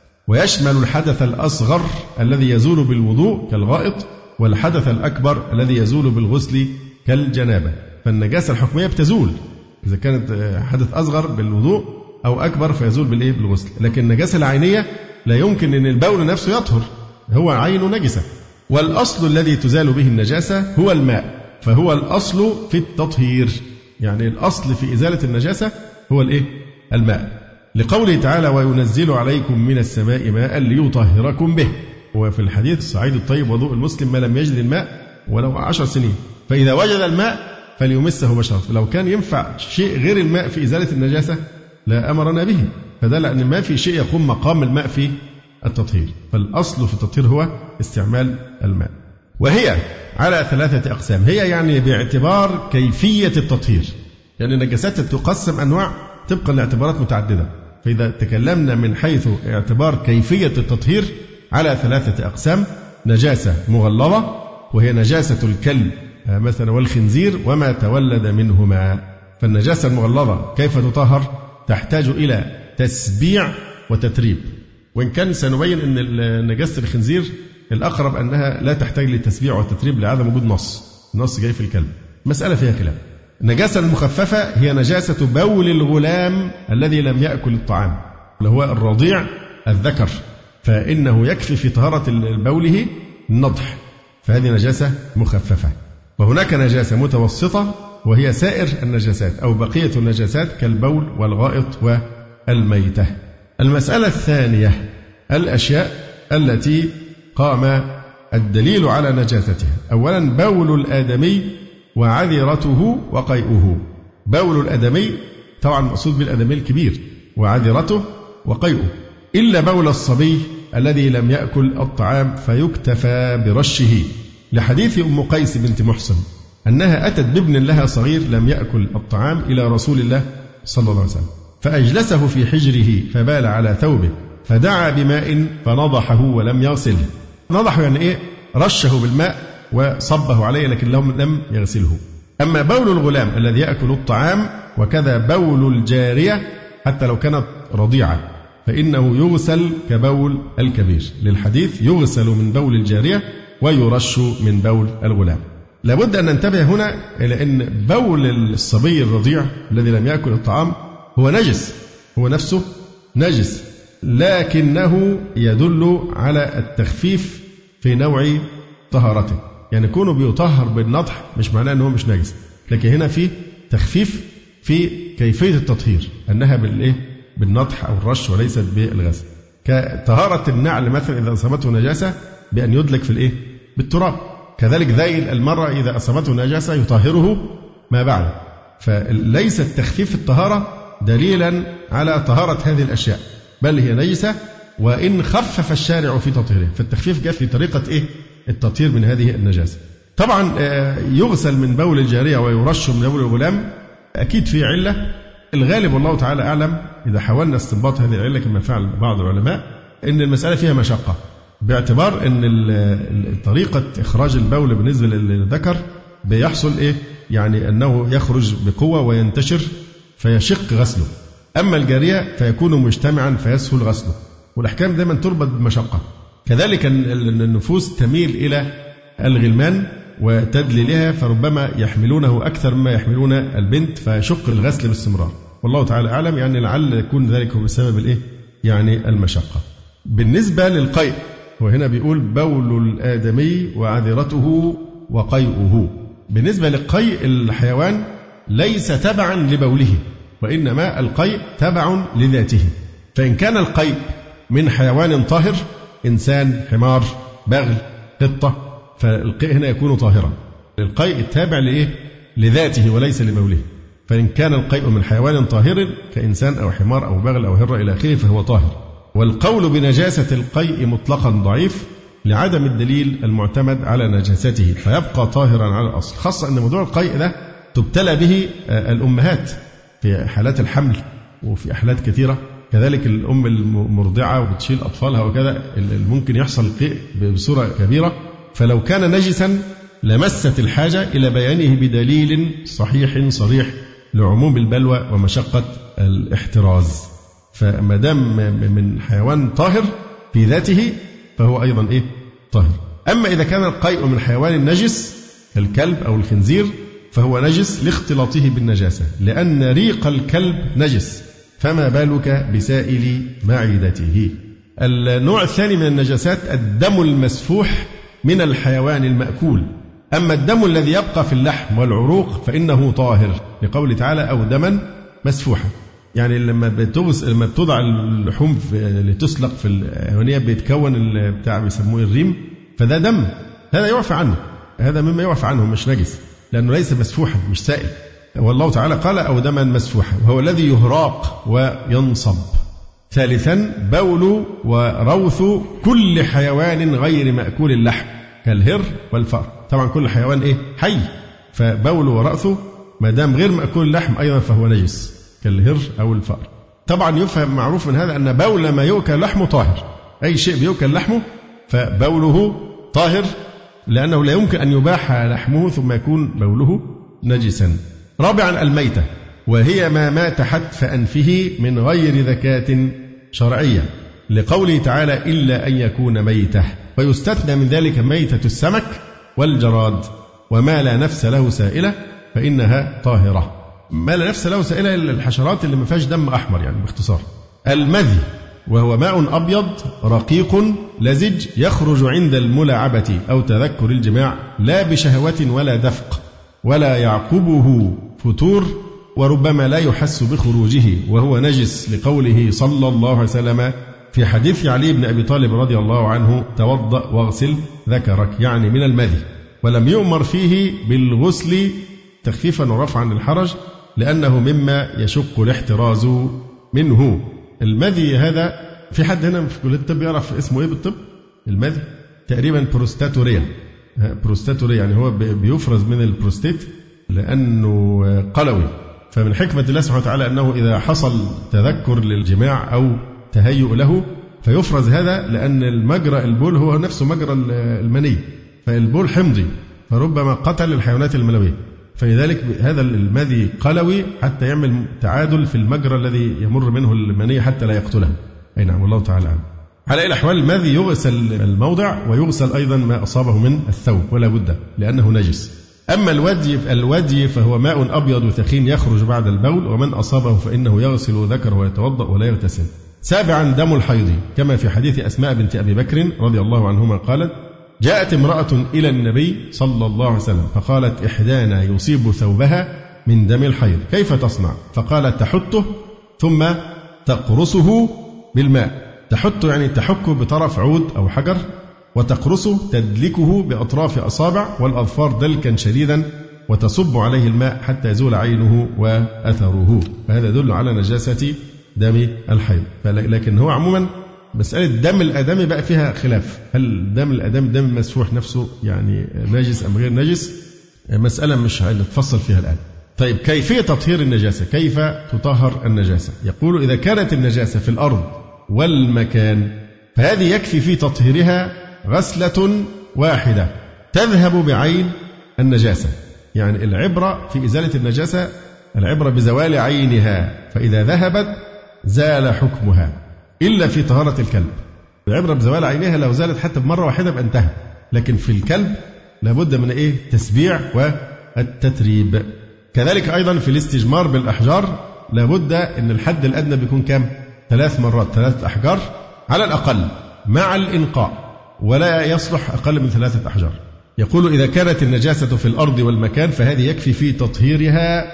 ويشمل الحدث الأصغر الذي يزول بالوضوء كالغائط، والحدث الأكبر الذي يزول بالغسل كالجنابة. فالنجاسة الحكمية بتزول إذا كانت حدث أصغر بالوضوء أو أكبر فيزول بالإيه؟ بالغسل. لكن النجاسة العينية لا يمكن أن البول نفسه يطهر، هو عين نجسة. والأصل الذي تزال به النجاسة هو الماء، فهو الأصل في التطهير، يعني الأصل في إزالة النجاسة هو الإيه؟ الماء، لقوله تعالى وينزل عليكم من السماء ماء ليطهركم به. وفي الحديث الصعيد الطيب وضوء المسلم ما لم يجد الماء ولو عشر سنين، فإذا وجد الماء فليمسه بشرة. لو كان ينفع شيء غير الماء في إزالة النجاسة لا أمرنا به، فدل أن ما في شيء يقوم مقام الماء في التطهير، فالأصل في التطهير هو استعمال الماء. وهي على ثلاثة أقسام، هي يعني باعتبار كيفية التطهير، يعني النجاسات تقسم أنواع طبقا لاعتبارات متعددة. فإذا تكلمنا من حيث اعتبار كيفية التطهير على ثلاثة أقسام: نجاسة مغلظة وهي نجاسة الكلب مثلا والخنزير وما تولد منهما. فالنجاسة المغلظة كيف تطهر؟ تحتاج إلى تسبيع وتتريب، وإن كان سنبين أن نجاسة الخنزير الأقرب أنها لا تحتاج لتسبيع وتتريب لعدم وجود نص، النص جاي في الكلب، مسألة فيها كلام. النجاسة المخففة هي نجاسة بول الغلام الذي لم يأكل الطعام، اللي هو الرضيع الذكر، فإنه يكفي في طهارة بوله النضح، فهذه نجاسة مخففة. وهناك نجاسة متوسطة وهي سائر النجاسات أو بقية النجاسات كالبول والغائط والميتة. المسألة الثانية الأشياء التي قام الدليل على نجاستها. أولا بول الآدمي وعذرته وقيئه. بول الآدمي طبعا مقصود بالآدمي الكبير، وعذرته وقيئه، إلا بول الصبي الذي لم يأكل الطعام فيكتفى برشه، لحديث أم قيس بنت محصن أنها أتت بابن لها صغير لم يأكل الطعام إلى رسول الله صلى الله عليه وسلم، فأجلسه في حجره فبال على ثوبه، فدعا بماء فنضحه ولم يغسله. نضحه يعني إيه؟ رشه بالماء وصبه عليه لكن لم يغسله. أما بول الغلام الذي يأكل الطعام وكذا بول الجارية حتى لو كانت رضيعة فإنه يغسل كبول الكبير، للحديث يغسل من بول الجارية ويرش من بول الغلام. لابد أن ننتبه هنا إلى أن بول الصبي الرضيع الذي لم يأكل الطعام هو نجس، هو نفسه نجس، لكنه يدل على التخفيف في نوع طهارته. يعني كونه بيطهر بالنضح مش معناه أنه مش نجس، لكن هنا في تخفيف في كيفية التطهير، أنها بالإيه؟ بالنضح أو الرش وليست بالغسل. كطهارة النعل مثلا إذا أصابته نجاسة بأن يدلك في الإيه؟ بالتراب. كذلك ذيل المرأة إذا أصابته نجاسة يطهره ما بعد. فليس التخفيف الطهارة دليلا على طهارة هذه الأشياء، بل هي نجسة وإن خفف الشارع في تطهيره، فالتخفيف جاء في طريقة إيه؟ التطهير من هذه النجاسة. طبعا يغسل من بول الجارية ويرش من بول الغلام، أكيد في علة. الغالب والله تعالى أعلم إذا حاولنا استنباط هذه العلة كما فعل بعض العلماء إن المسألة فيها مشقة، باعتبار أن طريقة إخراج البول بالنسبة للذكر بيحصل إيه؟ يعني أنه يخرج بقوة وينتشر فيشق غسله، أما الجارية فيكون مجتمعا فيسهل غسله، والأحكام دائما تربط بمشقة. كذلك النفوس تميل إلى الغلمان وتدليلها، فربما يحملونه أكثر مما يحملون البنت فيشق الغسل باستمرار، والله تعالى أعلم. يعني لعل يكون ذلك بسبب الإيه؟ يعني المشقة. بالنسبة للقيء، وهنا بيقول بول الآدمي وعذرته وقيئه. بالنسبة للقيء الحيوان ليس تبعا لبوله، وإنما القيء تبع لذاته. فإن كان القيء من حيوان طاهر، إنسان، حمار، بغل، قطة، فالقيء هنا يكون طاهرا. القيء تابع لإيه؟ لذاته وليس لبوله. فإن كان القيء من حيوان طاهر كإنسان أو حمار أو بغل أو هرة إلى آخره فهو طاهر. والقول بنجاسة القيء مطلقا ضعيف لعدم الدليل المعتمد على نجاسته، فيبقى طاهرا على الأصل، خاصة أن موضوع القيء ده تبتلى به الأمهات في حالات الحمل وفي حالات كثيرة. كذلك الأم المرضعة وبتشيل أطفالها وكذا ممكن يحصل قيء بصورة كبيرة، فلو كان نجسا لمست الحاجة إلى بيانه بدليل صحيح صريح لعموم البلوى ومشقة الاحتراز. فما دام من حيوان طاهر في ذاته فهو أيضا إيه؟ طاهر. أما إذا كان القيء من حيوان نجس كالكلب أو الخنزير فهو نجس لاختلاطه بالنجاسة، لأن ريق الكلب نجس، فما بالك بسائل معدته. النوع الثاني من النجاسات الدم المسفوح من الحيوان المأكول. أما الدم الذي يبقى في اللحم والعروق فإنه طاهر، لقوله تعالى أو دما مسفوحا. يعني لما بتغس لما بتوضع اللحوم لتسلق في الحيوانية بيتكون بتاع بيسموه الريم، فده دم، هذا يعفى عنه، هذا مما يعفى عنه مش نجس لأنه ليس مسفوحا مش سائل. والله تعالى قال أو دما مسفوحا، وهو الذي يهراق وينصب. ثالثا بول وروث كل حيوان غير مأكول اللحم كالهر والفأر. طبعا كل حيوان إيه؟ حي، فبول ورأثه ما دام غير مأكول اللحم أيضا فهو نجس كالهر أو الفأر. طبعا يفهم معروف من هذا أن بول ما يؤكل لحمه طاهر، أي شيء بيؤكل لحمه فبوله طاهر، لأنه لا يمكن أن يباح لحمه ثم يكون بوله نجسا. رابعا الميتة، وهي ما مات حتف أنفه من غير ذكاة شرعية، لقوله تعالى إلا أن يكون ميتة، ويستثنى من ذلك ميتة السمك والجراد، وما لا نفس له سائلة فإنها طاهرة. ما لا نفس له سائلة إلا الحشرات اللي ما فيهاش دم أحمر، يعني باختصار. المذي وهو ماء أبيض رقيق لزج يخرج عند الملاعبة أو تذكر الجماع، لا بشهوة ولا دفق، ولا يعقبه فتور، وربما لا يحس بخروجه، وهو نجس، لقوله صلى الله عليه وسلم في حديث علي بن أبي طالب رضي الله عنه توضأ واغسل ذكرك، يعني من المذي. ولم يؤمر فيه بالغسل تخفيفا ورفعا للحرج، لأنه مما يشق الاحتراز منه. المذي هذا في حد هنا في كلية الطب يعرف اسمه ايه بالطب؟ المذي تقريبا بروستاتوريا. بروستاتوريا يعني هو بيفرز من البروستيت لأنه قلوي، فمن حكمة الله سبحانه وتعالى أنه إذا حصل تذكر للجماع أو تهيؤ له فيفرز هذا، لأن المجرى البول هو نفسه مجرى المني، فالبول حمضي فربما قتل الحيوانات المنوية، فلذلك هذا المذي قلوي حتى يعمل تعادل في المجرى الذي يمر منه المني حتى لا يقتله. أي نعم، والله تعالى عنه. على أي الأحوال المذي يغسل الموضع ويغسل أيضا ما أصابه من الثوب ولا بد، لأنه نجس. أما الودي الودي فهو ماء أبيض ثخين يخرج بعد البول، ومن أصابه فإنه يغسل ذكره ويتوضأ ولا يغتسل. سابعا دم الحيض، كما في حديث أسماء بنت أبي بكر رضي الله عنهما قالت: جاءت امرأة إلى النبي صلى الله عليه وسلم فقالت: إحدانا يصيب ثوبها من دم الحيض كيف تصنع؟ فقالت: تحته ثم تقرصه بالماء. تحته يعني تحكه بطرف عود أو حجر، وتقرصه تدلكه بأطراف أصابع والأظفار دلكا شديدا، وتصب عليه الماء حتى يزول عينه وأثره. فهذا يدل على نجاسة دم الحيض. لكن هو عموما مسألة دم الآدمي بقى فيها خلاف، هل دم الآدمي دم المسفوح نفسه يعني نجس أم غير نجس؟ مسألة مش هنتفصل فيها الآن. طيب كيفية تطهير النجاسة؟ كيف تطهر النجاسة؟ يقول: إذا كانت النجاسة في الأرض والمكان فهذه يكفي في تطهيرها غسلة واحدة تذهب بعين النجاسة. يعني العبرة في إزالة النجاسة العبرة بزوال عينها، فإذا ذهبت زال حكمها، إلا في طهارة الكلب. العبرة بزوال عينها لو زالت حتى بمرة واحدة بانتهى، لكن في الكلب لابد من إيه؟ تسبيع والتتريب. كذلك أيضا في الاستجمار بالأحجار لابد أن الحد الأدنى بيكون كام؟ ثلاث مرات، ثلاثة أحجار على الأقل مع الإنقاء، ولا يصلح أقل من ثلاثة أحجار. يقول: إذا كانت النجاسة في الأرض والمكان فهذه يكفي في تطهيرها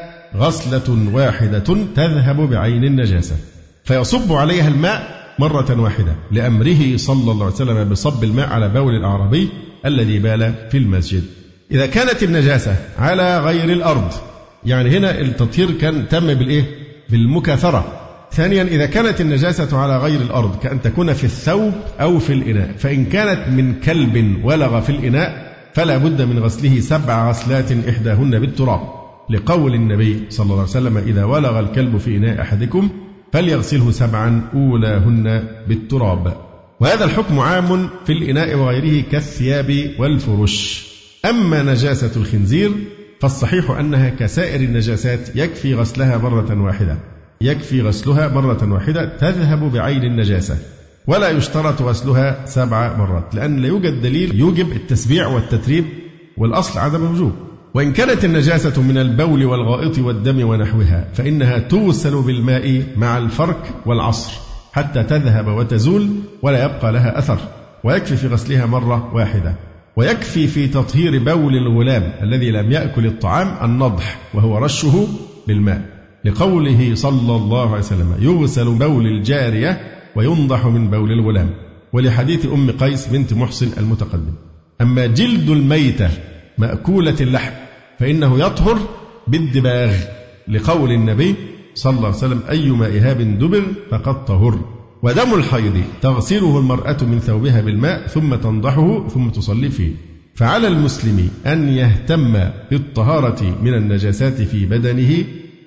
غسلة واحدة تذهب بعين النجاسة، فيصب عليها الماء مرة واحدة لأمره صلى الله عليه وسلم بصب الماء على بول الأعرابي الذي بال في المسجد. إذا كانت النجاسة على غير الأرض، يعني هنا التطهير كان تم بالإيه؟ بالمكاثرة. ثانيا إذا كانت النجاسة على غير الأرض كأن تكون في الثوب أو في الإناء، فإن كانت من كلب ولغ في الإناء فلا بد من غسله سبع غسلات إحداهن بالتراب، لقول النبي صلى الله عليه وسلم: إذا ولغ الكلب في إناء أحدكم فليغسله سبعا أولاهن بالتراب. وهذا الحكم عام في الإناء وغيره كالثياب والفرش. أما نجاسة الخنزير فالصحيح أنها كسائر النجاسات يكفي غسلها مرة واحدة يكفي غسلها مرة واحدة تذهب بعين النجاسة، ولا يشترط غسلها سبع مرات، لأن لا يوجد دليل يوجب التسبيع والتتريب، والأصل عدم الوجوب. وإن كانت النجاسة من البول والغائط والدم ونحوها فإنها توسل بالماء مع الفرك والعصر حتى تذهب وتزول ولا يبقى لها أثر، ويكفي في غسلها مرة واحدة. ويكفي في تطهير بول الغلام الذي لم يأكل الطعام النضح، وهو رشه بالماء، لقوله صلى الله عليه وسلم: يغسل بول الجارية وينضح من بول الغلام، ولحديث أم قيس بنت محصن المتقدم. أما جلد الميتة مأكولة اللحم فإنه يطهر بالدباغ، لقول النبي صلى الله عليه وسلم: أيما إهاب دبغ فقد طهر. ودم الحيض تغسله المرأة من ثوبها بالماء ثم تنضحه ثم تصلي فيه. فعلى المسلم أن يهتم بالطهارة من النجاسات في بدنه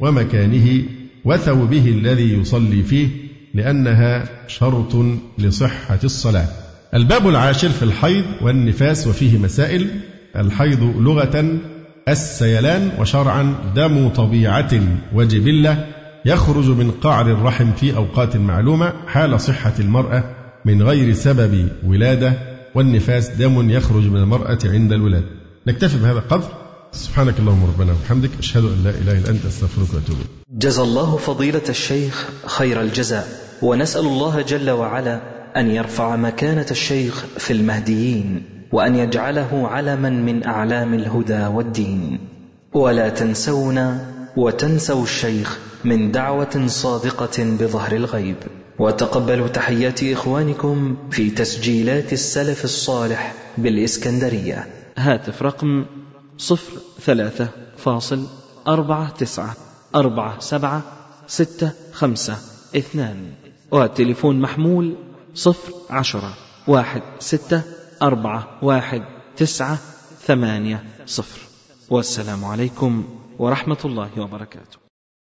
ومكانه وثوبه الذي يصلي فيه، لأنها شرط لصحة الصلاة. الباب العاشر في الحيض والنفاس وفيه مسائل. الحيض لغة السيلان، وشرعا دم طبيعة وجبلة يخرج من قعر الرحم في أوقات معلومة حال صحة المرأة من غير سبب ولادة، والنفاس دم يخرج من المرأة عند الولادة. نكتفي بهذا القدر. سبحانك اللهم ربنا وبحمدك، أشهد أن لا إله إلا أنت، أستغفرك وأتوب إليك. جزا الله فضيلة الشيخ خير الجزاء، ونسأل الله جل وعلا أن يرفع مكانة الشيخ في المهديين، وأن يجعله علما من أعلام الهدى والدين. ولا تنسونا وتنسوا الشيخ من دعوة صادقة بظهر الغيب. وتقبلوا تحيات إخوانكم في تسجيلات السلف الصالح بالإسكندرية. هاتف رقم صفر ثلاثة فاصل أربعة تسعة أربعة سبعة ستة خمسة اثنان، والتليفون محمول صفر عشرة واحد ستة أربعة واحد تسعة ثمانية صفر. والسلام عليكم ورحمة الله وبركاته.